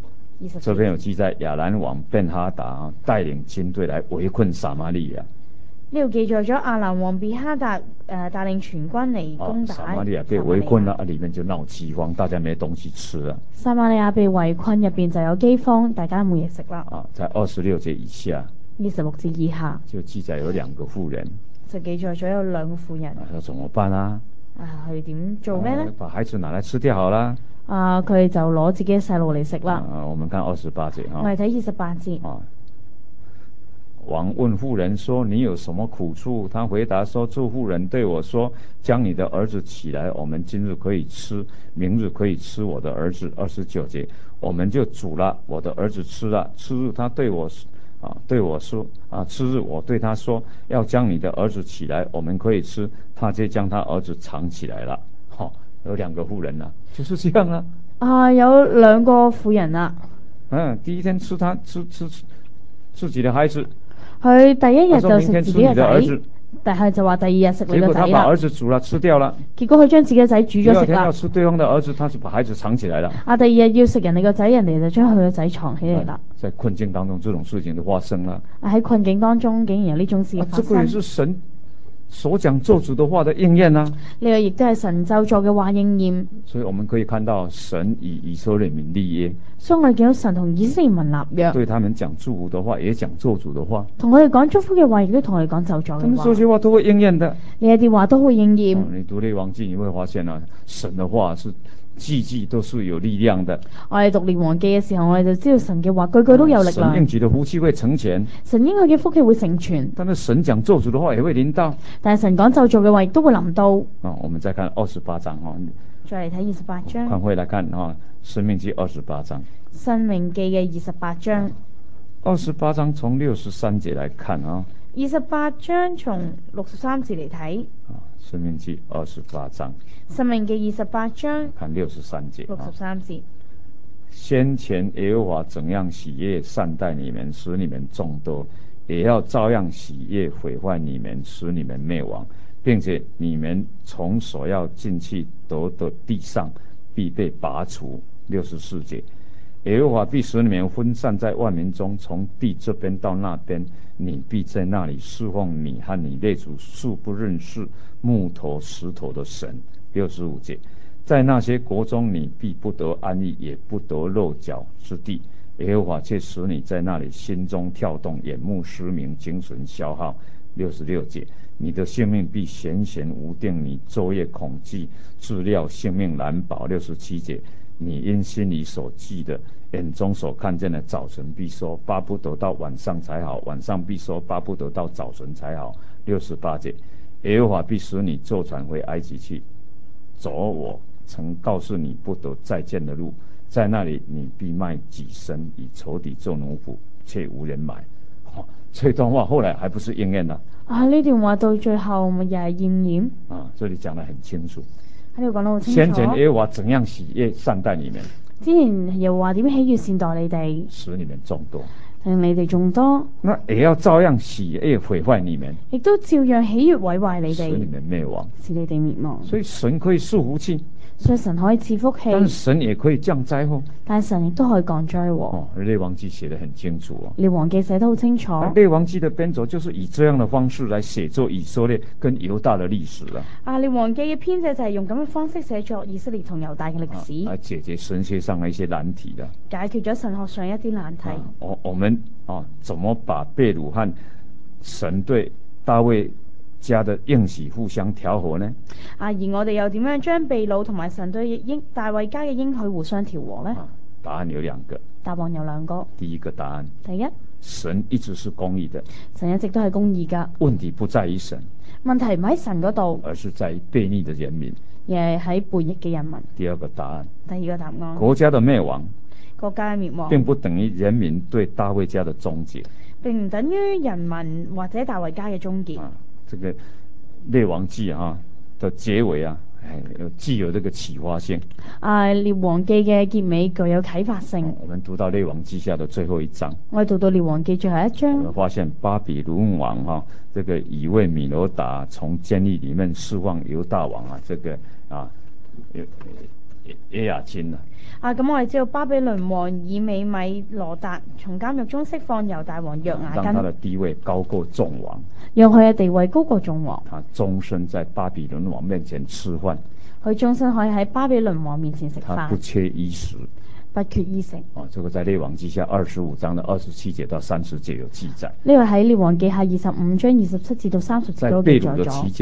24 這邊有記載亞蘭王便哈達帶領軍隊來圍困撒瑪利亞。 呢度記載咗亞蘭王便哈達帶領全軍嚟攻打撒瑪利亞被圍困啦，裏面就鬧饑荒，大家沒東西吃啊。 撒瑪利亞被圍困，入邊就有饑荒，大家冇嘢食啦。 在26節以下。 26節以下。 就記載有2個婦人。 就記載咗有2個婦人。 要怎麼辦啊？ 佢哋點做咩呢？ 把孩子拿來吃掉好啦。 佢哋就攞自己嘅細路嚟食啦。 我們看28節我哋睇28節。 王问婦人說：你有什麼苦處？他回答說：這婦人對我說，將你的兒子起來，我們今日可以吃，明日可以吃我的兒子。29節，我們就煮了，我的兒子吃了。次日他對我說，次日我對他說，要將你的兒子起來，我們可以吃，他就將他兒子藏起來了。有兩個婦人了，就是這樣啊。 有兩個婦人啦。 第一天吃自己的孩子， 佢第一日就食自己嘅仔， 但係就話第二日食你個仔啦。 結果他把兒子煮了吃掉了。 結果佢將自己嘅仔煮咗食啦。 第二天要吃對方的兒子，他就把孩子藏起來了。 第二日要食人哋個仔，人哋就將佢個仔藏起嚟啦。 在困境當中，這種事情就發生了。 喺困境當中，竟然有呢種事發生。 這個也是神所講咒詛的話的應驗啊。呢個亦都係神咒詛嘅話應驗。 所以我們可以看到神與以色列民立約。 所以我哋見到神同以色列民立約， 對他們講祝福的話，也講咒詛的話。 同我哋講祝福嘅話，亦都同我哋講咒詛嘅話。 這些話都會應驗的。 呢一啲話都會應驗。 你讀列王記，你會發現啊，神的話是句句都是有力量的。 我哋讀列王記嘅時候，我哋就知道神嘅話句句都有力量。 神應許的福氣會成全。 神應許嘅福氣會成全。 但是神講咒詛的話也會臨到。 但係神講咒詛嘅話亦都會臨到。 我們再看28章再嚟睇28章。 翻回來看申命記28章。 申命記嘅28章。 28章從63節來看 28章從63節嚟睇。 申命記28章。 申命記28章。 看63節。 63節。 先前耶和華怎樣喜悅善待你們，使你們眾多，也要照樣喜悅毀壞你們，使你們滅亡，並且你們從所要進去得的地上必被拔除。64節。耶和華必使你們分散在萬民中，從地這邊到那邊，你必在那裡侍奉你和你列祖素不認識木頭石頭的神。65節。在那些國中，你必不得安逸，也不得落腳之地。耶和華卻使你在那裡心中跳動，眼目失明，精神消耗。66節。你的性命必閒閒無定，你晝夜恐懼，治療性命難保。67節。你因心裡所記的，眼中所看見的，早晨必說巴不得到晚上才好，晚上必說巴不得到早晨才好。68節。耶和華必使你坐船回埃及去，走我曾告訴你不得再見的路，在那裡你必賣己身，以仇敵做奴僕，卻無人買。這段話後來還不是應驗了呢段話到最後咪又係應驗這裡講得很清楚。 喺度講得好清楚。 先前耶和華怎樣喜悅善待你們， 之前又話點喜悅善待你哋， 使你們眾多， 令你哋眾多。 那也要照樣喜悅毀壞你們， 亦都照樣喜悅毀壞你哋， 使你們滅亡， 使你哋滅亡。 所以神可以賜福氣， 所以神可以賜福氣， 但是神也可以降災禍。 但係神亦都可以降災禍。 列王記寫得很清楚列王記寫得好清楚。 列王記的編者就是以這樣的方式來寫作以色列跟猶大的歷史啦。 列王記嘅編者就係用咁嘅方式寫作以色列同猶大嘅歷史， 來解決神學上的一些難題啦， 解決咗神學上一啲難題。 我們怎麼把被擄和神對大衛家的應許互相調和呢？ 而我哋又點樣將被擄同埋神對大衛家嘅應許互相調和呢？ 答案有兩個。 答案有兩個。 第一個答案， 第一， 神一直是公義的， 神一直都係公義噶。 問題不在於神， 問題唔喺神嗰度， 而是在於悖逆的人民， 而係喺悖逆嘅人民。 第二個答案， 第二個答案， 國家的滅亡， 國家嘅滅亡， 並不等於人民對大衛家的終結， 並唔等於人民或者大衛家嘅終結。 這個列王記的結尾具有這個啟發性。 列王記嘅結尾具有啟發性。 我們讀到列王記下的最後一章， 我哋讀到列王記最後一章， 我們發現巴比倫王這個以為米羅達從監獄裡面釋放猶大王這個耶雅斤咁我哋知道巴比倫王以美米羅達從監獄中釋放猶大王約雅斤， 讓他的地位高過眾王， 讓佢嘅地位高過眾王， 他終身在巴比倫王面前吃飯， 佢終身可以喺巴比倫王面前食飯， 他不缺衣食， 不缺衣食。 這個在列王記下25章的27節到30節有記載。 呢個喺列王記下25章27節到30節都記載咗。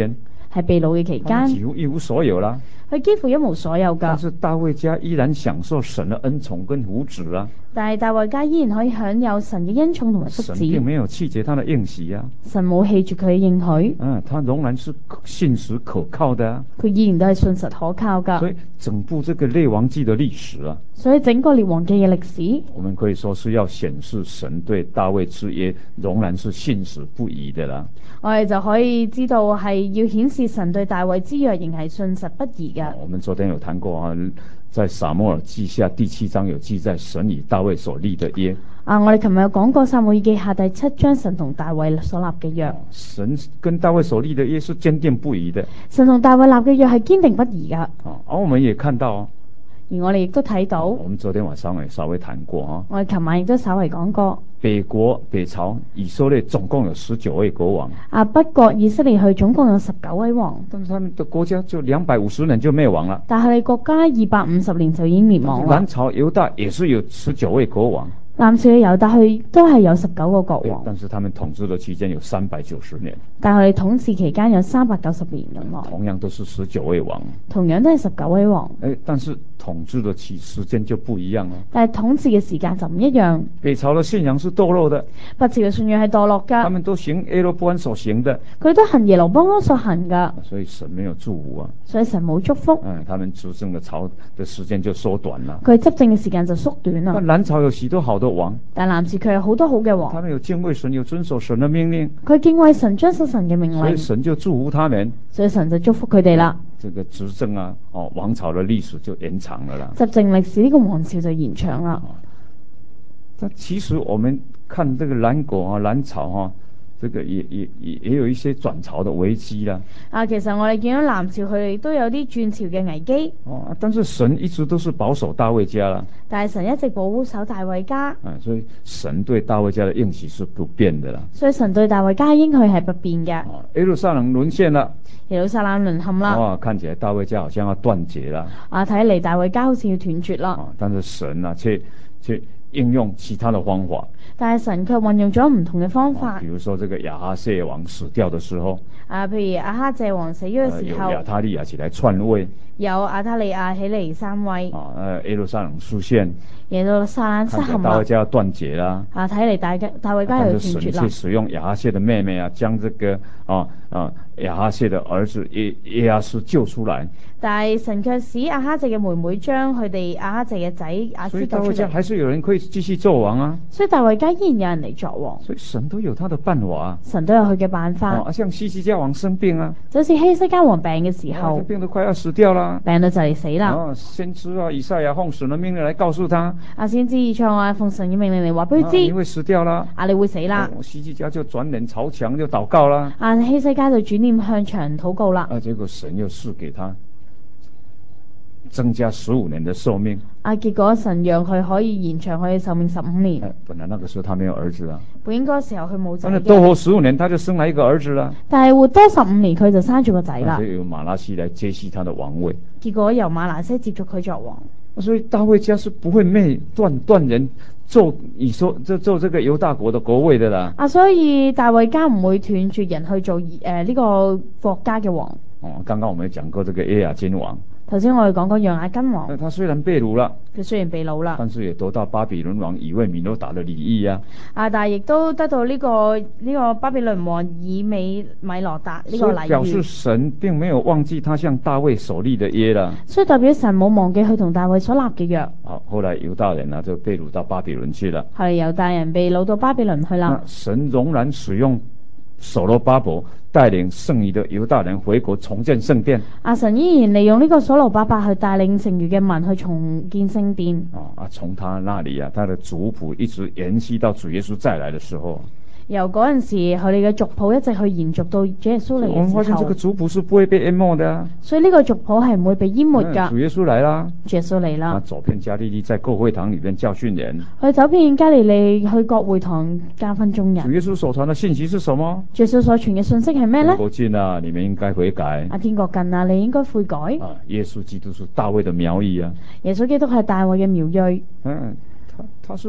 係被擄嘅期他們幾間， 乎一無所有啦。 佢幾乎一無所有㗎。 但是大衛家依然享受神的恩寵跟福祉啊。 但係大衛家依然可以享有神嘅恩寵同埋福神並祉。 沒有棄絕他的應許啊。 神冇棄絕佢嘅應許， 他仍然是信實可靠的啊。 佢依然都係信實可靠㗎。 所以整部這個列王記的歷史啊， 所以整個列王記嘅歷史， 我們可以說是要顯示神對大衛之約仍然是信實不疑的啦。 我哋就可以知道係要顯示神對大衛之約仍係信實不疑㗎。 我們昨天有談過啊，在撒母耳記下第7章有記載神與大衛所立的約。 我哋琴日有講過撒母耳記下第7章神同大衛所立嘅約。 神跟大衛所立的約是堅定不移的。 神同大衛立嘅約係堅定不移㗎。 而我們也看到， 而我哋亦都睇到， 我們昨天晚上也稍微談過啊。 我哋琴晚亦都稍微講過。 北朝以色列總共有19位國王。 北國以色列去總共有19位王， 但是他們的國家就250年就滅亡了。 但係你國家250年就已經滅亡啦。 南朝猶大也是有19位國王。 南朝嘅猶大佢都係有19個國王， 但是他們統治的期間有390年。 但係佢哋統治期間有390年咁咯。 同樣都是19位王， 同樣都係19位王。 但是統治的時間就不一樣咯。 但係統治嘅時間就唔一樣。 北朝的信仰是墮落的， 北朝嘅信仰係墮落㗎。 他們都行耶羅波安所行的， 佢都行耶羅波安所行㗎。 所以神沒有祝福啊。 所以神冇祝福。 他們執政的朝的時間就縮短了。 佢執政嘅時間就縮短啦。 但南朝有許多好的王， 但南朝佢有好多好嘅王， 他們有敬畏神，有遵守神的命令， 佢敬畏神，遵守神嘅命令， 所以神就祝福他們， 所以神就祝福佢哋啦。 這個執政啊，王朝的歷史就延長了啦。 執政歷史呢個王朝就延長啦。 但其實我們看這個南國啊，南朝啊，這個也有一些轉朝的危機啦。 其實我哋見到南朝佢哋都有啲轉朝嘅危機。 但是神一直都是保守大衛家啦。 但係神一直保守大衛家。 所以神對大衛家的應許是不變的啦。 所以神對大衛家應許係不變嘅。 耶路撒冷淪陷啦。 耶路撒冷淪陷啦。 看起來大衛家好像要斷絕啦。 睇嚟大衛家好似要斷絕啦。 但是神啊，卻應用其他的方法。 但係神卻運用咗唔同嘅方法。 比如說這個亞哈謝王死掉的時候。 譬如亞哈謝王死咗嘅時候。 有亞他利亞起來篡位。 有亞他利亞起嚟篡位。 耶路撒冷失陷。 耶路撒冷失陷啦。 大衛家要斷絕啦。 睇嚟大衛家要斷絕啦。 神去使用亞哈謝的妹妹啊，將這個亞哈謝的兒子耶亞斯救出來。但係神卻使亞哈謝嘅妹妹將佢哋亞哈謝嘅仔亞斯救出嚟。 所以大衛家還是有人可以繼續做王啊。 所以大衛家依然有人嚟作王。 所以神都有他的辦法啊。 神都有佢嘅辦法。 像希西家王生病啊， 就好似希西家王病嘅時候， 病到快要死掉啦， 病到就嚟死啦。 先知啊以賽亞奉神的命令來告訴他， 先知以賽亞奉神嘅命令嚟話俾佢知， 你會死掉啦。 你會死啦。 希西家就轉臉朝牆就禱告啦。 希西家就轉臉向牆禱告啦。 結果神又賜給他增加15年的壽命。 結果神讓佢可以延長佢嘅壽命15年。 本來那個時候他沒有兒子啊。 本應該時候佢冇仔。 但係多活15年，他就生了一個兒子啦。 但係活多15年，佢就生咗個仔啦。 所以由馬拿西來接續他的王位。 結果由馬拿西接續佢作王。 所以大衛家是不會斷人做這個猶大國的國位的啦。 所以大衛家唔會斷絕人去做呢個國家嘅王。 剛剛我們講過這個耶亞金王。 頭先我哋講過約雅斤王， 他雖然被擄啦， 佢雖然被擄啦， 但是也得到巴比倫王以未米羅達的禮意啊。 但係亦都得到呢個巴比倫王以未米羅達呢個禮意。所以表示神並沒有忘記他向大衛所立的約啦。 所以代表神冇忘記佢同大衛所立嘅約。 後來猶大人就被擄到巴比倫去了。 係猶大人被擄到巴比倫去啦。 神仍然使用所羅巴伯帶領剩餘的猶大人回國重建聖殿。 神依然利用呢個所羅巴伯去帶領剩餘嘅民去重建聖殿。 從他那裡啊，他的族譜一直延續到主耶穌再來的時候。 由嗰陣時佢哋嘅族譜一直去延續到主耶穌嚟嘅時候。 我們發現這個族譜是不會被淹沒的。 所以呢個族譜係唔會被淹沒㗎。 主耶穌來啦， 主耶穌嚟啦。 走遍加利利，在各會堂裡面教訓人。 佢走遍加利利，去各會堂教訓眾人。 主耶穌所傳的信息是什麼？ 主耶穌所傳嘅信息係咩呢？ 天國近啊，你們應該悔改。 天國近啊，你應該悔改。 耶穌基督是大衛的苗裔啊。 耶穌基督係大衛嘅苗裔。 他是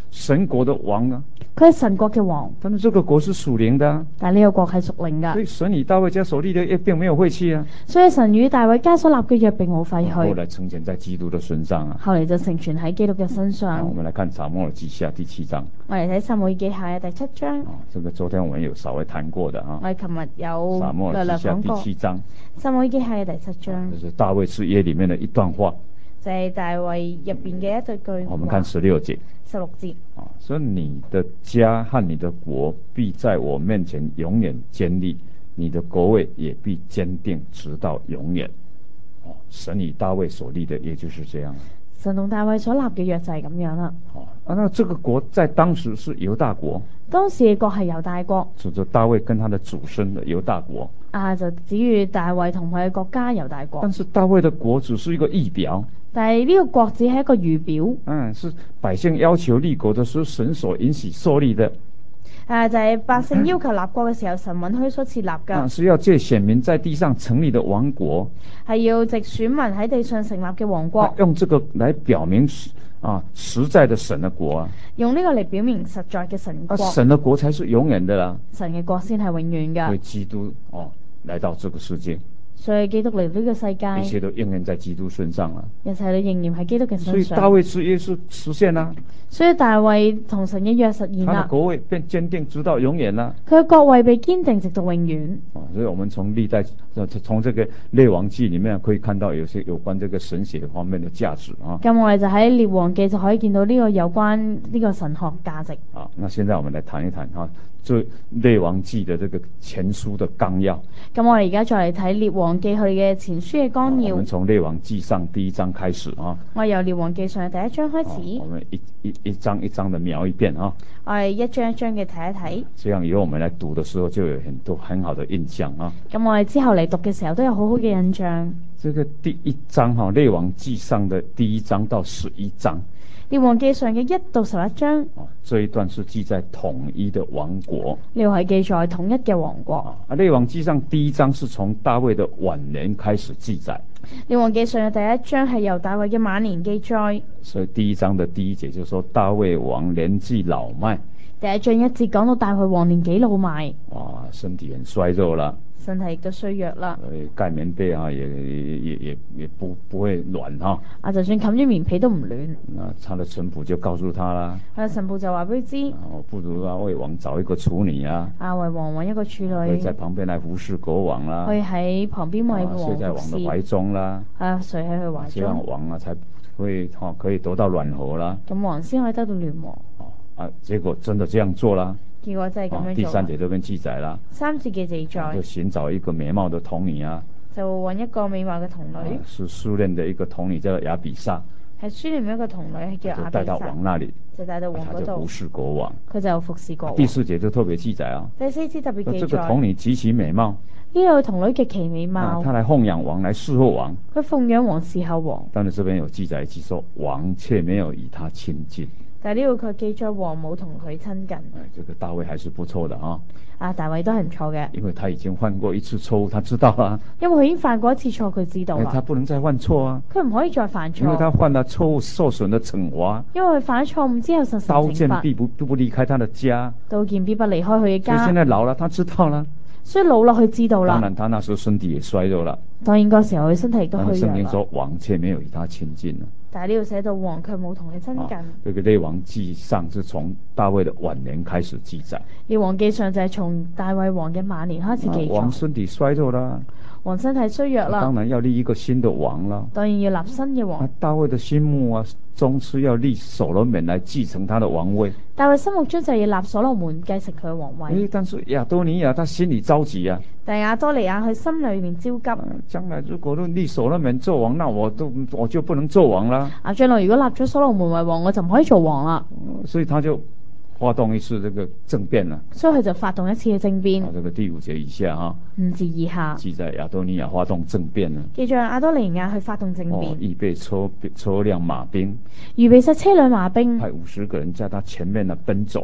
神國的王啊， 佢係神國嘅王， 但是這個國是屬靈的啊， 但係呢個國係屬靈㗎， 所以神與大衛家所立的約並沒有廢棄啊。 所以神與大衛家所立嘅約並冇廢後去， 來成全在基督的身上啊。 後嚟就成全喺基督嘅身我上。 們來看撒母耳記下第7章。 我哋睇撒母耳記下嘅第7章， 這個昨天我們有稍微談過的啊。 我哋琴日有撒母耳略記下第講過。 7章， 撒母耳記下嘅第7章， 這是大衛之約裏面的一段話。 就係大衛入邊嘅一句話。 我們看16節。 16節。 所以你的家和你的國必在我面前永遠堅立，你的國位也必堅定直到永遠。神與大衛所立的約就是這樣。 神同大衛所立嘅約就係咁樣啦。 那這個國在當時是猶大國， 當時嘅國係猶大國， 指着大衛跟他的祖孫的猶大國。 就指喻大衛同佢嘅國家猶大國。 但是大衛的國只是一個預表， 但係呢個國只係一個預表。 是百姓要求立國的時候，神所允許設立的。 就係百姓要求立國嘅時候，神允許所設立㗎。 是要借選民在地上成立的王國， 係要藉選民喺地上成立嘅王國。 用這個來表明實在的神的國啊。 用呢個嚟表明實在嘅神國。 神的國才是永遠的啦。 神嘅國先係永遠㗎。 所以基督來到這個世界。 所以基督嚟呢個世界， 一切都應驗在基督身上了。 一切都應驗喺基督嘅身上。 所以大衛之約是實現啦。 所以大衛同神嘅約實現啦。 他的國位便堅定直到永遠啦。 佢嘅國位被堅定直到永遠。 所以我們從歷代從這個列王記裡面可以看到有些有關這個神學方面的價值啊。 咁我哋就喺列王記就可以見到呢個有關呢個神學價值。 那現在我們來談一談這列王記的這個前書的綱要。 咁我哋而家再嚟睇列王記佢嘅前書嘅綱要。 我們從列王記上第1章開始啊。 我由列王記上嘅第1章開始。 我們一章一章的描一遍啊。 我哋一章一章嘅睇一睇。 這樣以後我們來讀的時候就有很好的印象啊。 咁我哋之後嚟讀嘅時候都有好好嘅印象。 這個第1章列王記上的第1章到11章。 列王記上嘅1到11章。 這一段是記載統一的王國。 呢個係記載統一嘅王國。 列王記上第1章是從大衛的晚年開始記載。 列王記上嘅第1章係由大衛嘅晚年記載。 所以第1章的第1節就說大衛王年紀老邁。 第1章1節講到大衛王年紀老邁。 身體很衰弱啦。 身體亦都衰弱啦。 蓋棉被也不會暖哈。 就算冚住棉被都唔暖。 他的臣僕就告訴他啦。 臣僕就話俾佢知。 不如為王找一個處女啊。 為王揾一個處女。 可以在旁邊來服侍國王啦。 可以喺旁邊為王服侍。 睡在王的懷中啦。 睡喺佢懷中。 這樣王才會可以得到暖和啦。 咁王先可以得到暖和。 結果真的這樣做啦。 結果真係咁樣做。 第3節這邊記載啦。 3節嘅記載。 就尋找一個美貌的童女啊。 就揾一個美貌嘅童女。 是書念的一個童女叫亞比煞。 係書念一個童女係叫亞比煞。 就帶到王那裡。 就帶到王嗰度。 他就服侍國王。 佢就服侍國王。 第4節就特別記載啊。 第4節特別記載。 這個童女極其美貌。 呢個童女極其美貌。 他來奉養王，來侍候王。 佢奉養王，侍候王。 但是這邊有記載，即說王卻沒有與他親近。 但係呢度佢記載王冇同佢親近。 這個大衛還是不錯的啊。 大衛都係唔錯嘅。 因為他已經犯過一次錯誤，他知道啊。 因為佢已經犯過一次錯，佢知道啦。 他不能再犯錯啊。 佢唔可以再犯錯。 因為他犯了錯誤，受損的懲罰。 因為佢犯咗錯誤之後受懲罰。 刀劍必不離開他的家。 刀劍必不離開佢嘅家。 所以現在老了，他知道啦。 所以老了，佢知道啦。 當然，他那時候身體也衰弱了。 當然嗰時候佢身體亦都虛弱啦。 聖經說王卻沒有與他親近啊。 但係呢度寫到王卻冇同佢親近。 這個列王記上是從大衛的晚年開始記載。 列王記上就係從大衛王嘅晚年開始記載。 王身體衰弱啦。 王身體衰弱啦。 當然要立一個新的王啦。 當然要立新嘅王。 大衛的心目中是要立所羅門來繼承他的王位。 大衛心目中就要立所羅門繼承佢嘅王位。 但是亞多尼亞他心裏着急啊。 但係亞多尼亞佢心裏面焦急。 將來如果立所羅門做王，那我就不能做王啦。 將來如果立咗所羅門為王，我就唔可以做王啦。 所以他就發動一次這個政變啦。 所以佢就發動一次嘅政變。 這個第5節以下哈。 5節以下。 記載亞多尼亞發動政變啦。 記住亞多尼亞去發動政變。 預備車輛馬兵。 預備晒車輛馬兵。 派50個人在他前面奔走。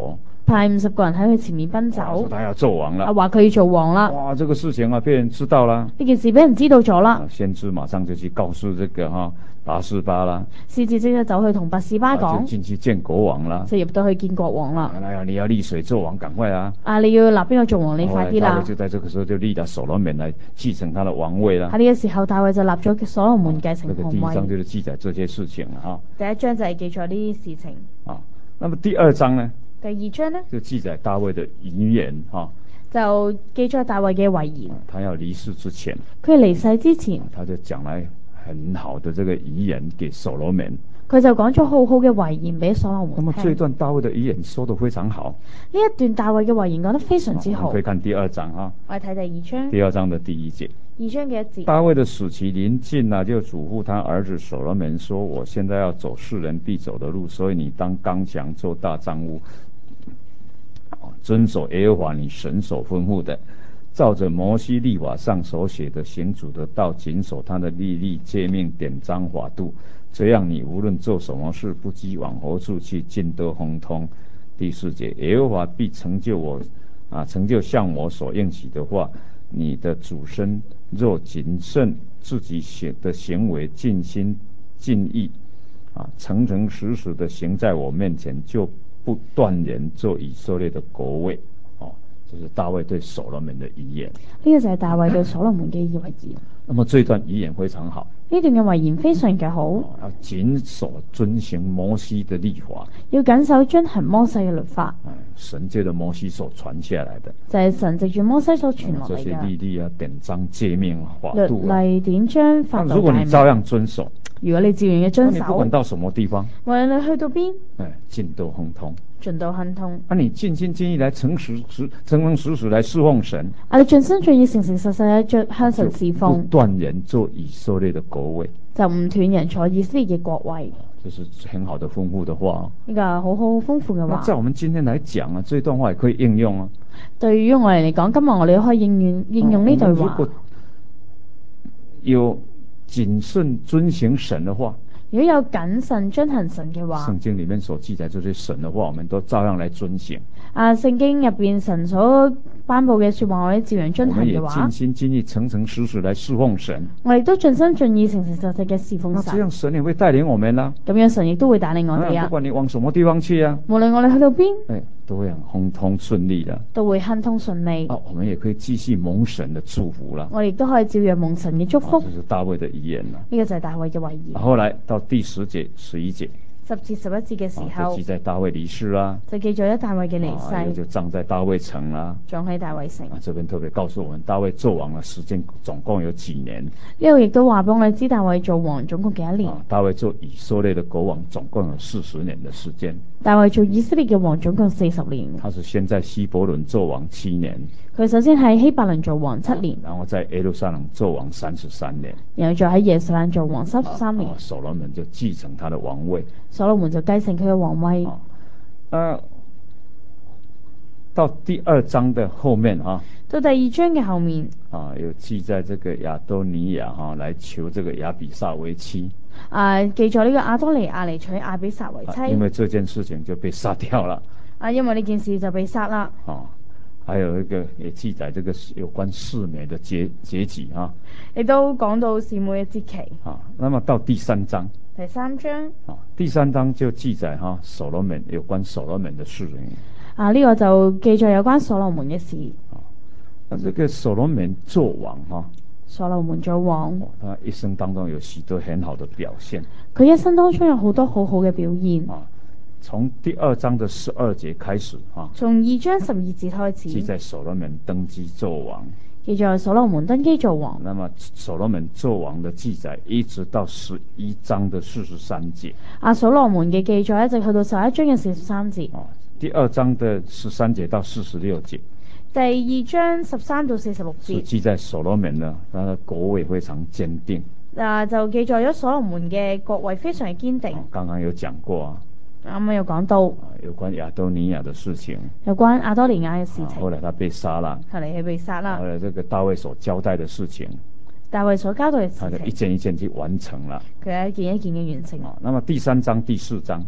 派50個人喺佢前面奔走， 說他要做王了。 話佢要做王啦。 哇，這個事情啊，被人知道了。 呢件事俾人知道咗啦。 先知馬上就去告訴這個拔示巴啦。 先知即刻走去同拔示巴講， 就進去見國王啦。 就入到去見國王啦。 哎呀，你要立誰做王？趕快啊！ 你要立邊個做王？你快啲啦！ 大衛就在這個時候就立了所羅門來繼承他的王位啦。 喺呢個時候，大衛就立咗所羅門繼承皇位。 第一章就是記載這些事情啦。 第一章就係記載呢啲事情。 那麼第二章呢？ 第二章呢？ 就記載大衛的遺言就記載大衛嘅遺言。 他要離世之前， 佢離世之前， 他就講來很好的這個遺言給所羅門。 佢就講咗好好嘅遺言俾所羅門聽。 那麼這一段大衛的遺言說得非常好。 呢一段大衛嘅遺言講得非常之好。 我們可以看第二章我哋睇第二章。 第二章的第一節。 2章嘅1節。 大衛的死期臨近了，就囑咐他兒子所羅門說：我現在要走世人必走的路，所以你當剛強，做大帳幕，遵守耶和華你神所吩咐的，照着摩西律法上所寫的行主的道，謹守他的律例誡命典章法度，這樣你無論做什麼事，不羈往何處去，盡都亨通。第4節，耶和華必成就向我所應許的話，你的祖孫若謹慎自己的行為，盡心盡意誠誠實實的行在我面前，就不斷人做以色列的國位。這是大衛對所羅門的遺言。 呢個就係大衛對所羅門嘅遺言。 那麼這段遺言非常好。 呢段嘅遺言非常嘅好。 要謹守遵行摩西的律法。 要謹守遵行摩西嘅律法。 神借着摩西所傳下來的。 就係神藉住摩西所傳落嚟嘅。 這些律例典章誡命法度。 律例典章法度。 如果你照樣遵守。 如果你照樣嘅遵守。 你不管到什麼地方。 無論你去到邊。 盡都亨通。 盡都亨通。 你盡心盡意來誠誠實實來侍奉神。 你盡心盡意誠誠實實嚟向神侍奉。 不斷人做以色列的國位。 就唔斷人坐以色列嘅國位。 這是很好的豐富的話。 呢個好好豐富嘅話。 在我們今天來講這段話也可以應用對於我哋嚟講，今日我哋都可以應用呢段話。 如果有謹慎遵行神的話。 如果有謹慎遵行神嘅話， 聖經裏面所記載這些神的話，我們都照樣來遵行。 聖經入邊神所頒布嘅說話，我哋照樣遵行嘅話， 我們也盡心盡意、誠誠實實來侍奉神。 我哋都盡心盡意、誠誠實實嘅侍奉神。 那這樣神也會帶領我們啦。 咁樣神亦都會帶領我哋啊。 不管你往什麼地方去啊， 無論我哋去到邊， 都會很亨通順利的。 都會亨通順利。 我們也可以繼續蒙神的祝福啦。 我哋都可以照樣蒙神嘅祝福。 這是大衛的遺言啦。 呢個就係大衛嘅遺言。 後來到第10節、11節。 10至11節嘅時候， 就記載大衛離世啦， 就記載咗大衛嘅離世， 就葬在大衛城啦， 葬喺大衛城。 這邊特別告訴我們，大衛做王嘅時間總共有幾年？ 呢度亦都話俾我哋知，大衛做王總共幾多年？ 大衛做以色列的國王總共有40年的時間。 大衛做以色列嘅王總共40年。 他是先在希伯倫做王7年。 佢首先喺希伯倫做王7年， 然後在耶路撒冷做王33年， 然後再喺耶路撒冷做王33年。 所羅門就繼承他的王位。 所羅門就繼承佢嘅王位。 到第2章的後面到第2章嘅後面有記載這個亞多尼亞來求這個亞比煞為妻。 記載呢個亞多尼亞嚟娶亞比煞為妻。 因為這件事情就被殺掉了。 因為呢件事就被殺啦。 還有一個也記載這個有關示每的節期亦都講到示每嘅節期。 那麼到第3章。 第3章。 第3章就記載所羅門有關所羅門的事。 呢個就記載有關所羅門嘅事。 這個所羅門做王所羅門做王。 他一生當中有許多很好的表現。 佢一生當中有好多好好嘅表現。 從第2章的12節開始從2章12節開始。 記載所羅門登基做王。 記載所羅門登基做王。 那麼所羅門做王的記載一直到11章的43節。 所羅門嘅記載一直去到11章嘅43節。 第2章的13節到46節。 第2章13到46節。 記載所羅門呢，他的國位非常堅定。 就記載咗所羅門嘅國位非常堅定。 剛剛有講過啱啱有講到有關亞多尼亞的事情。 有關亞多尼亞嘅事情。 後來他被殺了。 後來佢被殺啦。 後來這個大衛所交代的事情。 大衛所交代嘅他就一事情， 件一件去完成了。 佢一件一件嘅完成。 那麼第3章、第4章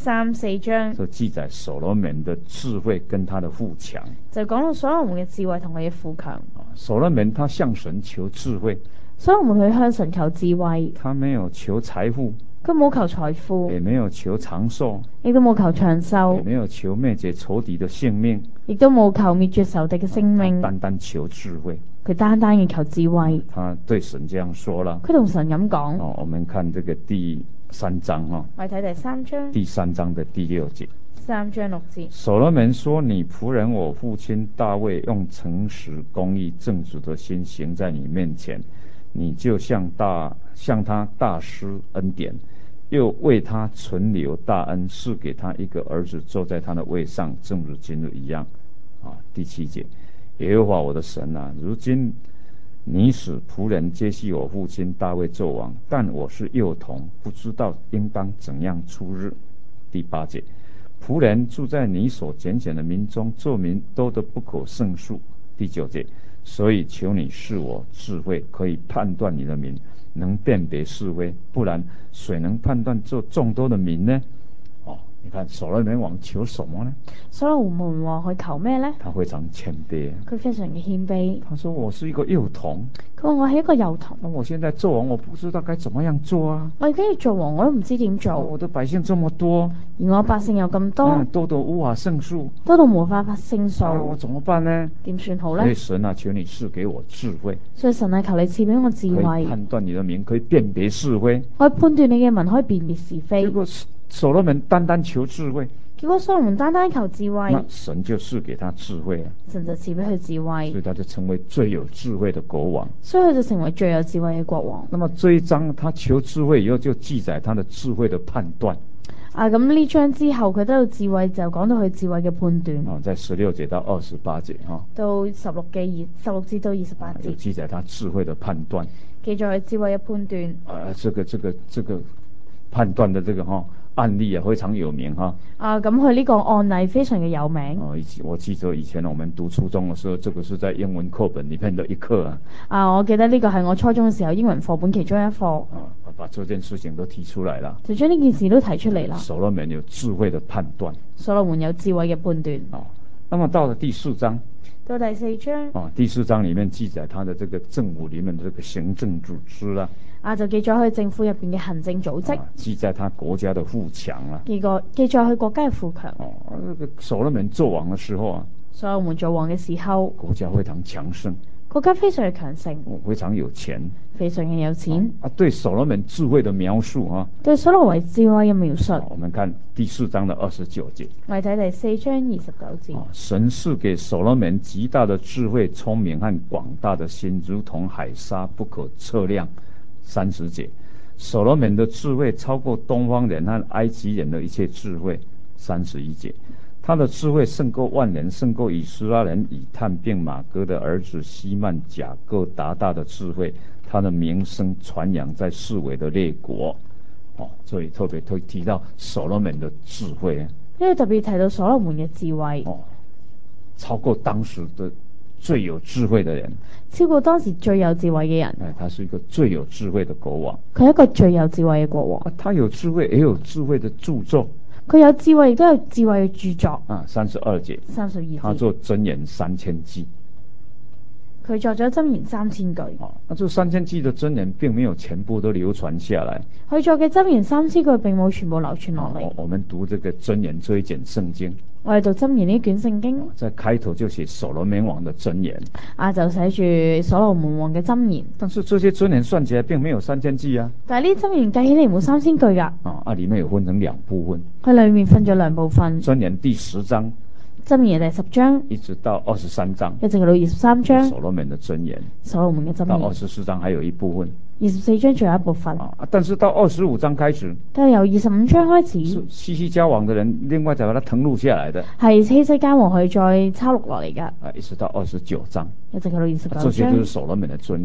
3、4章就記載所羅門的智慧跟他的富強。 就講到所羅門嘅智慧同佢嘅富強。 所羅門他向神求智慧， 所羅門佢向神求智慧， 他沒有求財富， 佢冇求財富， 也沒有求長壽， 亦都冇求長也壽， 沒有求滅絕仇敵的性命， 亦都冇求滅絕仇敵嘅性命。 單單求智慧。 佢單單嘅求智慧。 他對神這樣說了。 佢同神咁講。 我們看這個第3章我哋睇第3章。 第3章的第6節。 3章6節。 所羅門說：你僕人我父親大衛用誠實公義正直的心行在你面前，你就向他大施恩典，又為他存留大恩，賜給他一個兒子坐在他的位上，正如今日一樣。第7節。耶和華我的神啊，如今你使僕人接續我父親大衛作王，但我是幼童，不知道應當怎樣出日。第8節。僕人住在你所揀選的民中，作民多得不可勝數。第9節。所以求你賜我智慧，可以判斷你的民，能辨別是非，不然誰能判斷這眾多的民呢？你看所羅門王求什麼呢？ 所羅門王佢求咩呢？ 他非常謙卑。 佢非常嘅謙卑。 他說我是一個幼童。 佢話我係一個幼童。 我現在做王，我不知道該怎麼樣做啊。 我而家要做王，我都唔知點做。 我的百姓這麼多， 而我百姓又咁多， 多到無法勝數， 多到無法勝數。 我怎麼辦呢？ 點算好呢？ 所以神啊，求你賜給我智慧。 所以神啊，求你賜俾我智慧， 可以判斷你的民，可以辨別是非。 可以判斷你嘅民，可以辨別是非。 結果所羅門單單求智慧。 結果所羅門單單求智慧， 那神就賜給他智慧了。 神就賜俾佢智慧， 所以他就成為最有智慧的國王。 所以佢就成為最有智慧嘅國王。 那麼這一章他求智慧以後，就記載他的智慧的判斷。 咁呢章之後佢得到智慧，就講到佢智慧嘅判斷。 在16節到28節到16節到28節， 就記載他智慧的判斷， 記載佢智慧嘅判斷。 這個判斷的這個案例非常有名咁佢呢個案例非常嘅有名。 我記得以前我們讀初中的時候，這個是在英文課本裏面的一課我記得呢個係我初中嘅時候英文課本其中一課。 把這件事情都提出來了， 就將呢件事都提出嚟啦。 所羅門有智慧的判斷， 所羅門有智慧嘅判斷。 那麼到了第4章， 到第4章， 第4章裏面記載他的這個政府裏面的這個行政組織啦， 就記載佢政府入邊嘅行政組織， 記載他國家的富強啦， 記載佢國家嘅富強。 這個所羅門做王的時候所羅門做王嘅時候， 國家非常強盛， 國家非常嘅強盛， 非常有錢， 非常嘅有錢。 對所羅門智慧的描述對所羅門智慧嘅描述。 我們看第4章的29節。 我哋睇第4章29節。 神賜給所羅門極大的智慧、聰明和廣大的心，如同海沙不可測量。30節。所羅門的智慧超過東方人和埃及人的一切智慧。31節。他的智慧勝過萬人，勝過以斯拉人以探並馬哥的兒子希曼甲各達大的智慧，他的名聲傳揚在四圍的列國。所以特別提到所羅門的智慧。 因為特別提到所羅門嘅智慧， 超過當時的最有智慧的人， 超過當時最有智慧嘅人。 他是一個最有智慧的國王。 佢係一個最有智慧嘅國王。 他有智慧，也有智慧的著作。 佢有智慧，亦都有智慧嘅著作。 32節。 32節。 他作箴言3000句。 佢作咗箴言3000句。 這3000句的箴言並沒有全部都流傳下來。 佢作嘅箴言3000句並冇全部流傳落嚟。 我們讀這個箴言這一卷聖經。 我哋讀箴言呢卷聖經。 在開頭就寫所羅門王的箴言。 就寫住所羅門王嘅箴言。 但是這些箴言算起來並沒有3000句啊。 但係呢箴言計起嚟冇3000句㗎。 裏面有分成2部分。 佢裏面分咗2部分。 箴言第10章。 箴言第10章一直到23章， 一直到23章， 所羅門的箴言。 所羅門嘅箴言。 到24章還有一部分。 24章仲有一部分。 但是到25章開始， 但係由25章開始， 是希西家王的人另外再把它謄錄下來的。 係希西家王佢再抄錄落嚟㗎。 一直到29章， 一直到29章。 這些都是所羅門的箴言。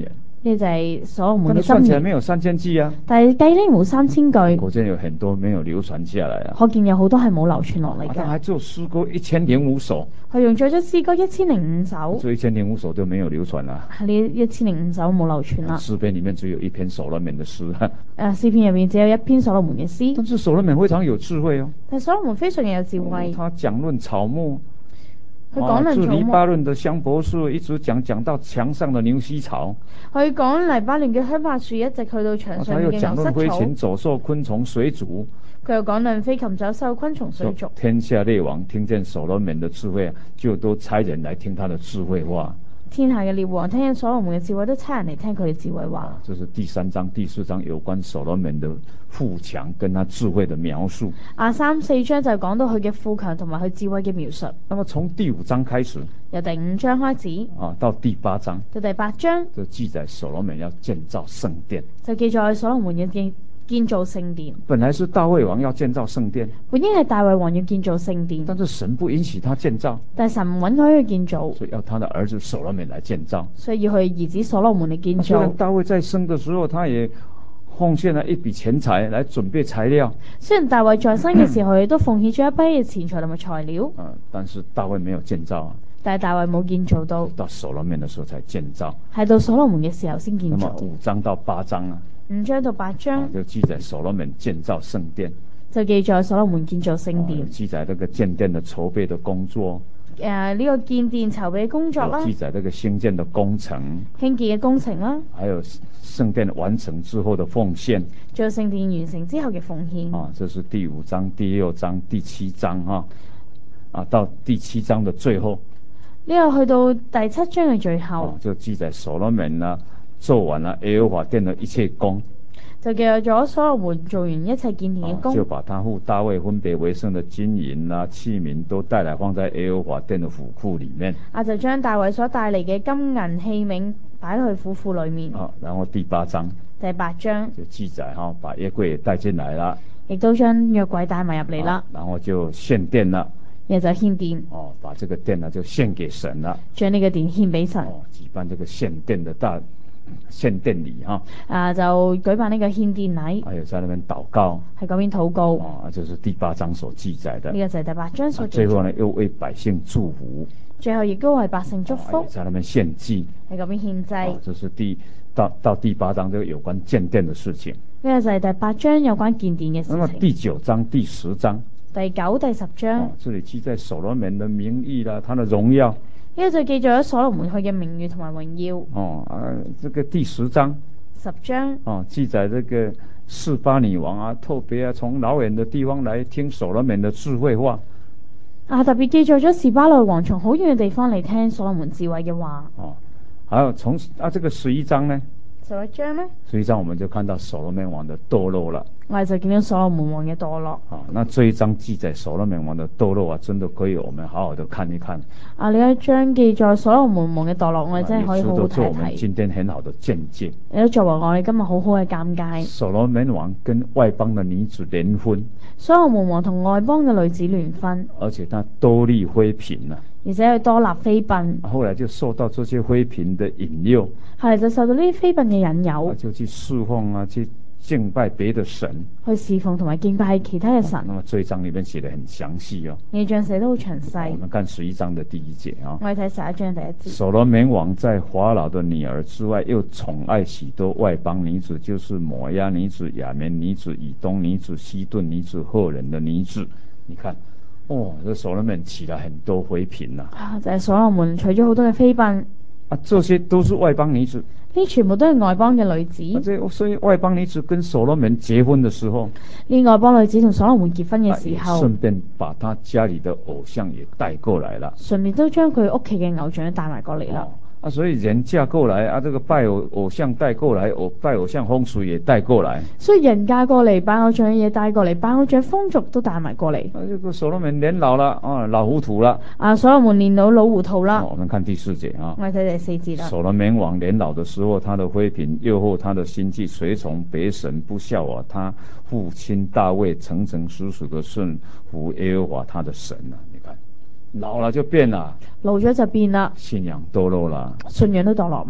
呢就係所羅門但是嘅箴言。 算起來沒有3000句啊， 但係計呢冇3000句， 果真有很多沒有流傳下來啊。 可見有好多係冇流傳落嚟他嘅。 還做詩歌1005首， 佢用咗詩歌1005首， 這1005首都沒有流傳啦。 呢1005首冇流傳啦。 詩篇裏面只有一篇所羅門的詩， 詩篇入面只有一篇所羅門嘅詩， 但是所羅門非常有智慧哦。 但所羅門非常有智慧。 他講論草木， 佢講論自黎草木， 巴嫩的香柏樹一直講到牆上的牛膝草， 佢講黎巴嫩嘅香柏樹一直去到牆上他又面嘅牛講論飛膝禽走獸昆蟲水族。 佢又講論飛禽走獸昆蟲水族。 天下列王聽見所羅門的智慧，就都差人來聽他的智慧話。 天下嘅列王聽見所羅門嘅智慧，都差人嚟聽佢嘅智慧話。 這是第3章第4章有關所羅門的富強跟他智慧的描述。 3、4章就講到佢嘅富強同埋佢智慧嘅描述。 那麼從第5章開始， 由第5章開始， 到第8章， 到第8章就記載所羅門要建造聖殿， 就記載所羅門要建造聖殿。 本來是大衛王要建造聖殿， 本應係大衛王要建造聖殿， 但是神不允許他建造， 但神唔允許佢建造， 所以要他的兒子所羅門來建造。 所以要佢兒子所羅門嚟建造。 雖然大衛在生的時候，他也奉獻了一筆錢財來準備材料。 雖然大衛在生嘅時候，亦都奉獻咗一筆嘅錢財同埋材料， 但是大衛沒有建造啊。 但係大衛冇建造到所羅門的時候才建造， 係到所羅門嘅時候先建造。 那麼5章到8章啊 ，5章到8章就記載所羅門建造聖殿， 就記載所羅門建造聖殿， 記載這個建殿的籌備的工作。 呢個建殿籌備工作啦， 記載這個興建的工程， 興建嘅工程啦， 還有聖殿完成之後的奉獻， 做聖殿完成之後嘅奉獻。 這是第5章、第6章、第7章到第7章的最後。 呢個去到第7章嘅最後， 就記載所羅門做完了耶和華殿的一切工， 就記載咗所羅門做完一切建殿嘅工， 就把他父大衛分別為聖的金銀器皿都帶來放在耶和華殿的府庫裡面。 就將大衛所帶嚟嘅金銀器皿擺去府庫裡面。 然後第8章就記載把約櫃也帶進來了， 亦都將約櫃帶埋入嚟啦。 然後就獻殿啦。 也就獻殿， 把這個殿就獻給神了， 將呢個殿獻俾神， 舉辦這個獻殿的大獻殿禮就舉辦呢個獻殿禮， 還有在那邊禱告， 喺嗰邊禱告， 就是第8章所記載的。 呢個就係第8章所記載。 最後呢，又為百姓祝福， 最後亦都為百姓祝福， 在那邊獻祭， 喺嗰邊獻祭。 就是到第8章這個有關建殿的事情。 呢個就係第8章有關建殿嘅事情。 那麼第9章、第10章。 第9、第10章， 這裡記載所羅門的名譽啦，他的榮耀。 呢個就記載咗所羅門佢嘅名譽同埋榮耀。 這個第10章 ，10章， 記載這個示巴女王特別從老遠的地方來聽所羅門的智慧話。 特別記載咗示巴女王從好遠嘅地方嚟聽所羅門智慧嘅話。 還有從這個11章呢 ？11章呢 ？11章我們就看到所羅門王的墮落了。 我哋就見到所羅門王嘅墮落。 那這一章記載所羅門王的墮落真的可以我們好好的看一看。 呢一章記載所羅門王嘅墮落，我哋真係可以好好睇睇。 做我們今天很好的見解。 亦都作為我哋今日好好嘅鑑戒。 所羅門王跟外邦的女子聯婚。 所羅門王同外邦嘅女子聯婚。 而且他多立妃嬪而且佢多立妃嬪。 後來就受到這些妃嬪的引誘。 後來就受到呢啲妃嬪嘅引誘。 就去侍奉去敬拜別的神， 去侍奉同埋敬拜其他嘅神。 那麼這一章裏面寫得很詳細哦。 呢章寫得好詳細。 我們看11章的第1節我哋睇11章第1節。 所羅門王在法老的女兒之外，又寵愛許多外邦女子，就是摩押女子、亞捫女子、以東女子、西頓女子、赫人的女子。你看，這所羅門娶了很多妃嬪啦。 就係所羅門娶咗好多嘅妃嬪。 這些都是外邦女子。 呢全部都係外邦嘅女子。 所以外邦女子跟所羅門結婚的時候， 呢外邦女子同所羅門結婚嘅時候， 順便把他家裏的偶像也帶過來了。 順便都將佢屋企嘅偶像帶埋過嚟啦。 所以人嫁過來這個拜偶像帶過來，拜偶像風俗也帶過來。 所以人嫁過嚟，拜偶像嘅嘢帶過嚟，拜偶像風俗都帶埋過嚟。 這個所羅門年老了，老糊塗了。 所羅門年老糊塗啦。 我們看第4節我哋睇第4節啦。 所羅門王年老的時候，他的妃嬪誘惑他的心計，隨從別神，不效法他父親大衛，誠誠實實的順服耶和華他的神啊！你看。老了就變了， 老咗就變啦， 信仰墮落啦， 信仰都墮落埋。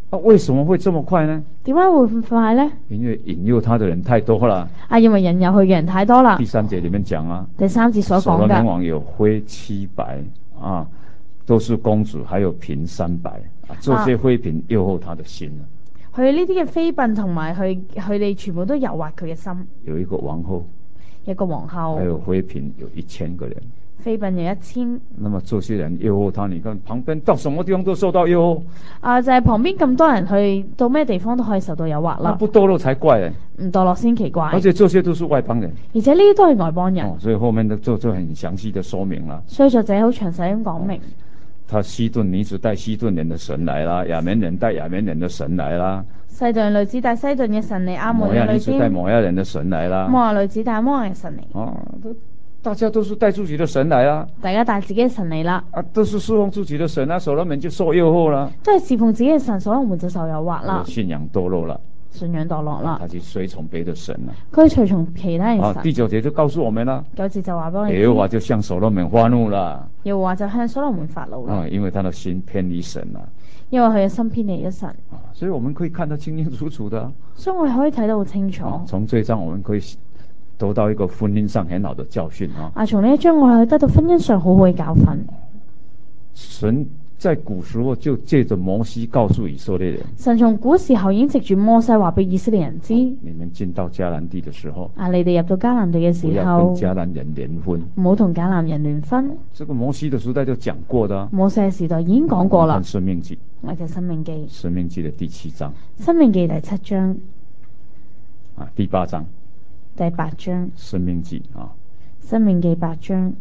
為什麼會這麼快呢？ 點解會咁快呢？ 因為引誘他的人太多了。 因為引誘佢嘅人太多啦。 第3節裏面講啊， 第3節所講所羅門嘅， 王有妃700啊，都是公主，還有嬪300啊，這些妃嬪誘惑他的心啊。 佢呢啲嘅妃嬪同埋佢哋全部都誘惑佢嘅心。 有一個王后， 一個皇后， 還有妃嬪有1000個人。 妃嬪有1000。 那麼這些人誘惑他，你看旁邊到什麼地方都受到誘惑。 就係旁邊咁多人去到咩地方都可以受到誘惑啦。 不墮落才怪咧。 唔墮落先奇怪。 而且這些都是外邦人。 而且呢啲都係外邦人。 所以後面就很詳細的說明啦。 所以作者好詳細咁講明。 他西頓女子帶西頓人的神來啦，亞捫人帶亞捫人的神來啦。 西頓女子帶西頓嘅神嚟，亞捫人女子帶摩亞人的神來啦。 摩亞女子帶摩亞嘅神嚟。 大家都是帶自己的神來啦。 大家帶自己嘅神嚟啦。 都是侍奉自己的神啊，所羅門就受誘惑啦。 都係侍奉自己嘅神，所羅門就受誘惑啦。 信仰墮落啦。 信仰墮落啦。 他去隨從別的神啦。 佢隨從其他人神。 第9節就告訴我們啦。 9節就話俾我哋。 耶和華就向所羅門發怒啦。 耶和華就向所羅門發怒啦。 因為他的心偏離神啦。 因為佢嘅心偏離咗神。 所以我們可以看得清清楚楚的。 所以我哋可以睇得好清楚。 從這一章我們可以得到一個婚姻上很好的教訓啊！ 從呢一章我哋得到婚姻上好好嘅教訓。 神在古時候就借着摩西告訴以色列人。 神從古時候已經藉住摩西話俾以色列人知。 你們進到迦南地的時候。 你哋入到迦南地嘅時候。 不要跟迦南人聯婚。 唔好同迦南人聯婚。 這個摩西的時代就講過的。 摩西嘅時代已經講過啦。 申命記。 我睇申命記。 申命記的第7章。 申命記第7章。 第8章。 第8章。 申命記啊。 申命記8章。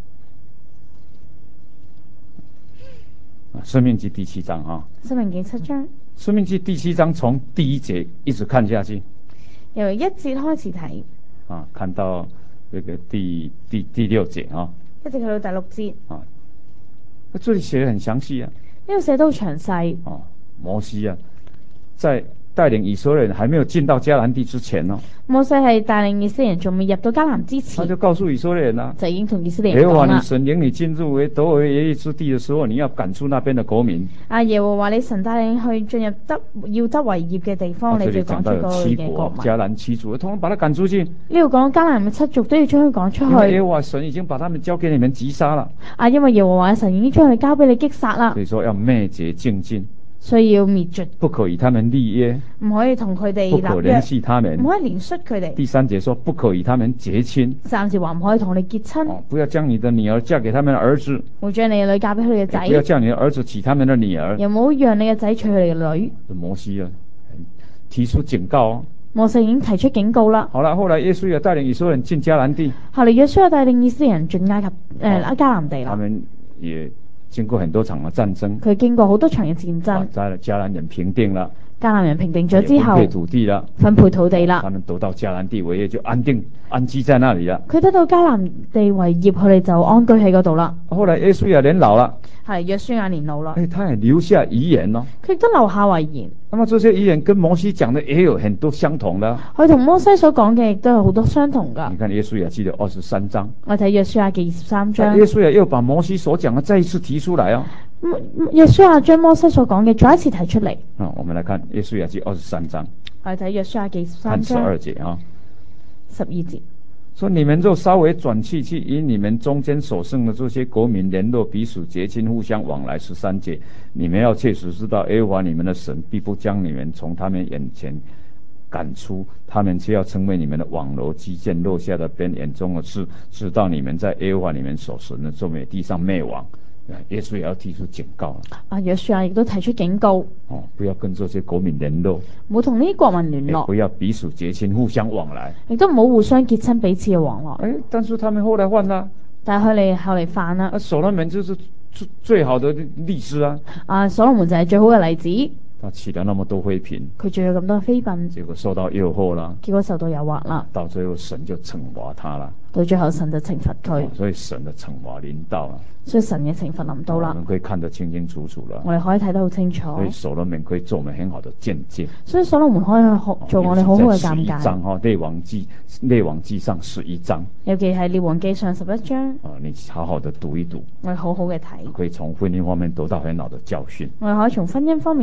申命記第7章啊。 申命記7章。 申命記第7章從第1節一直看下去。 由1節開始睇。 看到這個第6節啊。 一直去到第6節。 這裡寫得很詳細啊。 呢度寫得好詳細。 摩西啊，在帶領以色列人還沒有進到迦南地之前呢。 摩西係帶領以色列人仲未入到迦南之前， 他就告訴以色列人啦， 就已經同以色列人講啦。 耶和華你神領你進入為得為業之地的時候，你要趕出那邊的國民。 耶和華你神帶領去進入要得為業嘅地方，你就趕出嗰個嘅國民。 迦南7族，通通把他趕出去。 呢度講迦南嘅7族都要將佢趕出去。 因為耶和華神已經把他們交給你們擊殺了。 因為耶和華神已經將佢哋交俾你擊殺啦。 所以說要滅絕淨盡。 需要滅絕， 不可與他們立約， 唔可以同佢哋立約， 不可聯繫他們， 唔可以連率佢哋。 第3節說不可與他們結親， 暫時話唔可以同你結親。 不要將你的女兒嫁給他們的兒子， 會將你嘅女嫁俾佢哋嘅仔。 不要將你的兒子娶他們的女兒， 又冇讓你嘅仔娶佢哋嘅女。 摩西啊，提出警告。 摩西已經提出警告啦。 好了，後來耶穌也帶領以色列人進迦南地。 後嚟耶穌又帶領以色列人進迦南地啦。 他們也經過很多場嘅戰爭， 佢經過好多場嘅戰爭， 迦南人平定啦， 迦南人平定咗之後， 分配土地啦， 分配土地啦， 他們得到迦南地為業就安居在那裡啦。 佢得到迦南地為業，佢哋就安居喺嗰度啦。 後來耶穌也年老啦， 係約書亞年老啦， 他也留下遺言咯， 佢亦都留下遺言。 那麼這些遺言跟摩西講的也有很多相同的， 佢同摩西所講嘅亦都有好多相同噶。 你看耶穌也記得23章， 我睇約書亞記23章， 耶穌也又把摩西所講的再一次提出來啊。 約書亞將摩西所講嘅再一次提出嚟。 我們來看約書亞記23章， 我睇約書亞記23 看章 12節啊 ，12節。 說你們若稍微轉去與你們中間所剩的這些國民聯絡，彼此結親，互相往來。13節，你們要切實知道，耶和華你們的神必不將你們從他們眼前趕出，他們卻要成為你們的網羅，擊劍落下的鞭，眼中的刺，直到你們在耶和華你們所神的這美地上滅亡。耶穌也要提出警告啦。約書亞亦都提出警告。 不要跟這些國民聯絡， 唔好同呢啲國民聯絡， 不要彼此結親，互相往來， 亦都唔好互相結親，彼此嘅往來。 但是他們後來換啦， 但係佢哋後嚟犯啦。 所羅門就是最好的例子啊。 所羅門就係最好嘅例子。 他娶了那麼多妃嬪， 佢仲有咁多妃嬪， 結果受到誘惑啦， 結果受到誘惑啦， 到最後神就懲罰他啦， 到最後神就懲罰佢， 所以神的懲罰臨到啦， 所以神嘅懲罰臨到啦， 我們可以看得清清楚楚啦， 我哋可以睇得好清楚， 所以所羅門可以做我們很好的見證， 所以所羅門可以做我哋好好嘅鑑戒。 列王記上11章， 尤其係列王記上11章， 你好好的讀一讀， 我哋好好嘅睇， 可以從婚姻方面得到很好的教訓， 我哋可以從婚姻方面得到好好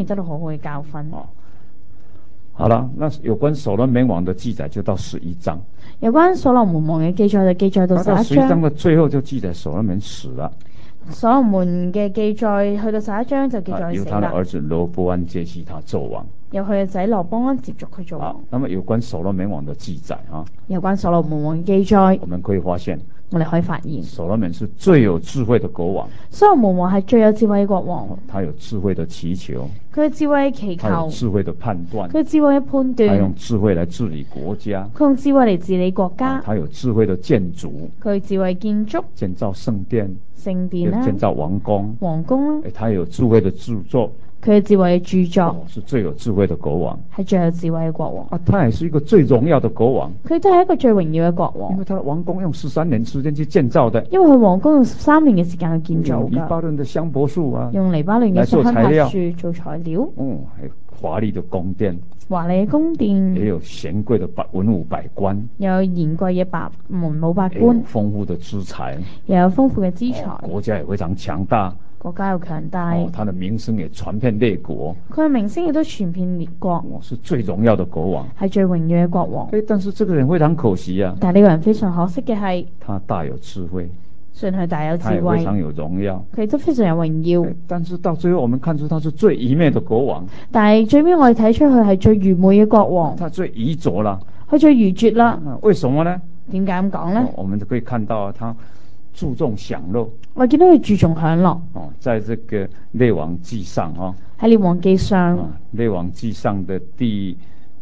會教訓。 好了，那有關所羅門王的記載就到11章。 有關所羅門王嘅記載就記載到到 11 11章章。 的最後就記載所羅門死了。 所羅門嘅記載去到11章就記載佢由死啦。 他的兒子羅波安接續他做王。 由佢嘅仔羅波安接續佢做王。 那麼有關所羅門王的記載有關所羅門王嘅記載， 我們可以發現， 我哋可以發現所羅門是最有智慧的國王。 所羅門王係最有智慧嘅國王。 他有智慧的祈求， 佢嘅智慧祈他有求， 智慧的判斷， 佢嘅智慧嘅判他用斷， 智慧來治理國家， 佢用智慧嚟治理國家。 他有智慧的建築， 佢智慧建築建造聖殿， 聖殿啦， 建造王宮， 皇宮啦。 他有智慧的著作， 佢嘅智慧嘅著作， 是最有智慧的國王。 係最有智慧嘅國王。 他也是一個最榮耀的國王， 佢都係一個最榮耀嘅國王， 因為他的王宮用13年時間去建造的， 因為佢皇宮用13年嘅時間去建造用黎巴嫩的香柏樹用黎巴嫩嘅香柏樹做材料， 還有華麗的宮殿， 華麗嘅宮殿， 也有顯貴的文武百官， 又有賢貴嘅文武百也有官， 豐富的資財， 又有豐富嘅資財， 國家也非常強大， 國家又強大， 他的名聲也傳遍列國， 佢嘅名聲亦都傳遍列國， 是最榮耀的國王， 係最榮耀嘅國王。 但是這個人非常可惜啊， 但係呢個人非常可惜嘅係， 他大有智慧， 雖然佢大有智他也慧， 非常有榮耀， 佢亦都非常有榮耀， 但是到最後我們看出他是最愚昧的國王， 但係最尾我哋睇出佢係最愚昧嘅國王， 他最愚拙啦， 佢最愚拙啦。 為什麼呢？ 點解咁講呢？ 我們就可以看到他注重享樂。 我見到佢注重享樂。 在這個列王記上喺列王記上， 列王記上的第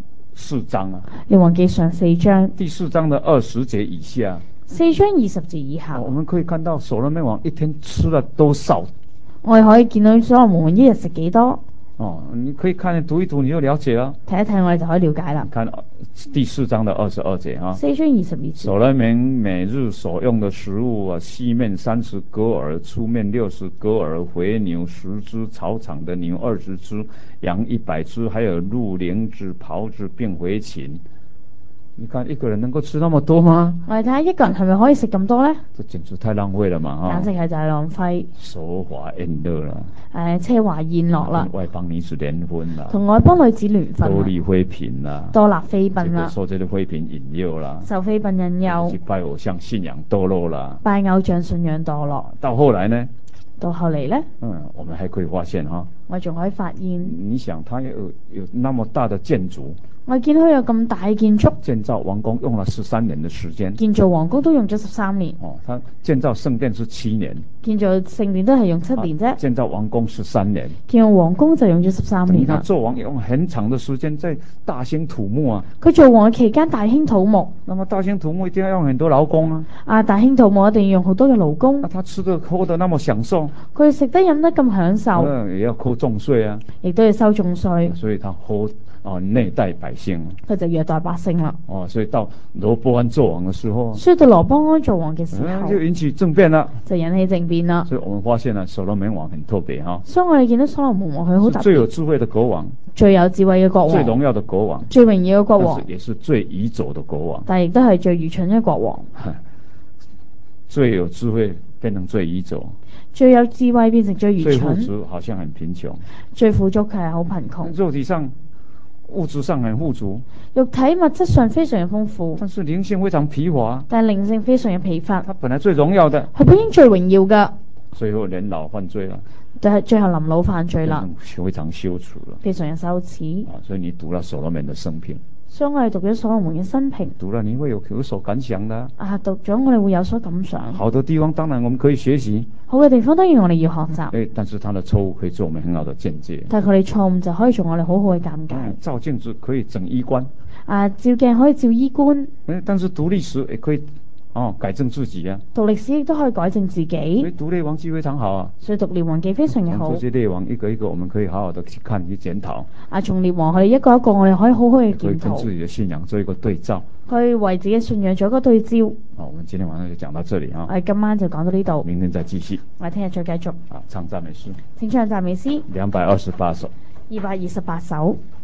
4章列王記上4章， 第4章的20節以下 ，4章20節以下， 我們可以看到所羅門王一天吃了多少。 我哋可以見到所羅門王一日食幾多。 你可以看讀一讀你就了解了。 睇一睇我哋就可以了解啦。 看第4章的22節 4章22節。 所羅門每日所用的食物細麵30哥爾，粗麵60哥爾，肥牛10隻，草場的牛20隻，羊100隻，還有鹿、羚子、狍子並肥禽。你看一個人能夠吃那麼多嗎？ 我哋睇下一個人係咪可以食咁多呢？ 這簡直太浪費了嘛！ 簡直係就係浪費。 奢華宴樂啦， 奢華宴樂啦， 外邦女子聯婚啦， 同外邦女子聯婚， 多立妃嬪啦， 多立妃嬪啦， 受這啲妃嬪引誘啦， 受妃嬪引誘， 拜偶像信仰墮落啦， 拜偶像信仰墮落。 到後來呢？ 到後嚟呢？ 我們還可以發現我仲可以發現， 你想他有那麼大的建築。 我見到有咁大嘅建築， 建造王宮用了13年的時間， 建造王宮都用咗13年。 他建造聖殿是7年， 建造聖殿都係用7年啫。 建造王宮13年， 建造王宮就用咗13年。 他做王用很長的時間在大興土木佢做王嘅期間大興土木， 那麼大興土木一定要用很多勞工大興土木一定要用好多嘅勞工。 他吃得喝得那麼享受， 佢食得飲得咁享受， 也要扣重稅亦都要收重稅， 所以他虐待百姓， 佢就虐待百姓啦。 所以到羅波安做王的時候， 所以到羅波安做王嘅時候， 就引起政變啦， 就引起政變啦。 所以我們發現所羅門王很特別所以我哋見到所羅門王佢好特別， 最有智慧的國王， 最有智慧嘅國王， 最榮耀的國王， 最榮耀嘅國王， 也是最愚拙的國王， 但亦都係最愚蠢嘅國王。 最有智慧變成最愚拙， 最有智慧變成最愚蠢， 最富足好像很貧窮， 最富足佢係好貧窮， 肉體上物質上很富足， 肉體物質上非常嘅豐富， 但是靈性非常疲乏， 但係靈性非常嘅疲乏。 他本來最榮耀的， 佢本應最榮耀嘅， 最後年老犯罪了， 但係最後臨老犯罪啦， 非常羞恥了， 非常嘅羞恥。 所以你讀了所羅門的生平， 所以我哋讀咗所羅門嘅生平， 讀了你會有所感想的。 讀咗我哋會有所感想。 好的地方當然我們可以學習， 好嘅地方當然我哋要學習。 但是他的錯誤可以做我們很好的見解。 但係佢哋錯誤就可以做我哋好好嘅見解。 照鏡子可以整衣冠， 照鏡可以照衣冠。 但是讀歷史也可以改正自己啊。 讀歷史亦都可以改正自己。 所以讀列王記非常好啊。 所以讀列王記非常嘅好。 這些列王一個一個，我們可以好好的去看去檢討。 從列王佢哋一個一個，我哋可以好好去檢討。 可以跟自己的信仰做一個對照。 可以為自己信仰做一個對照。 我們今天晚上就講到這裡啊。 我哋今晚就講到呢度。 明天再繼續。 我哋聽日再繼續。 唱讚美詩。 請唱讚美詩。 228首。 228首。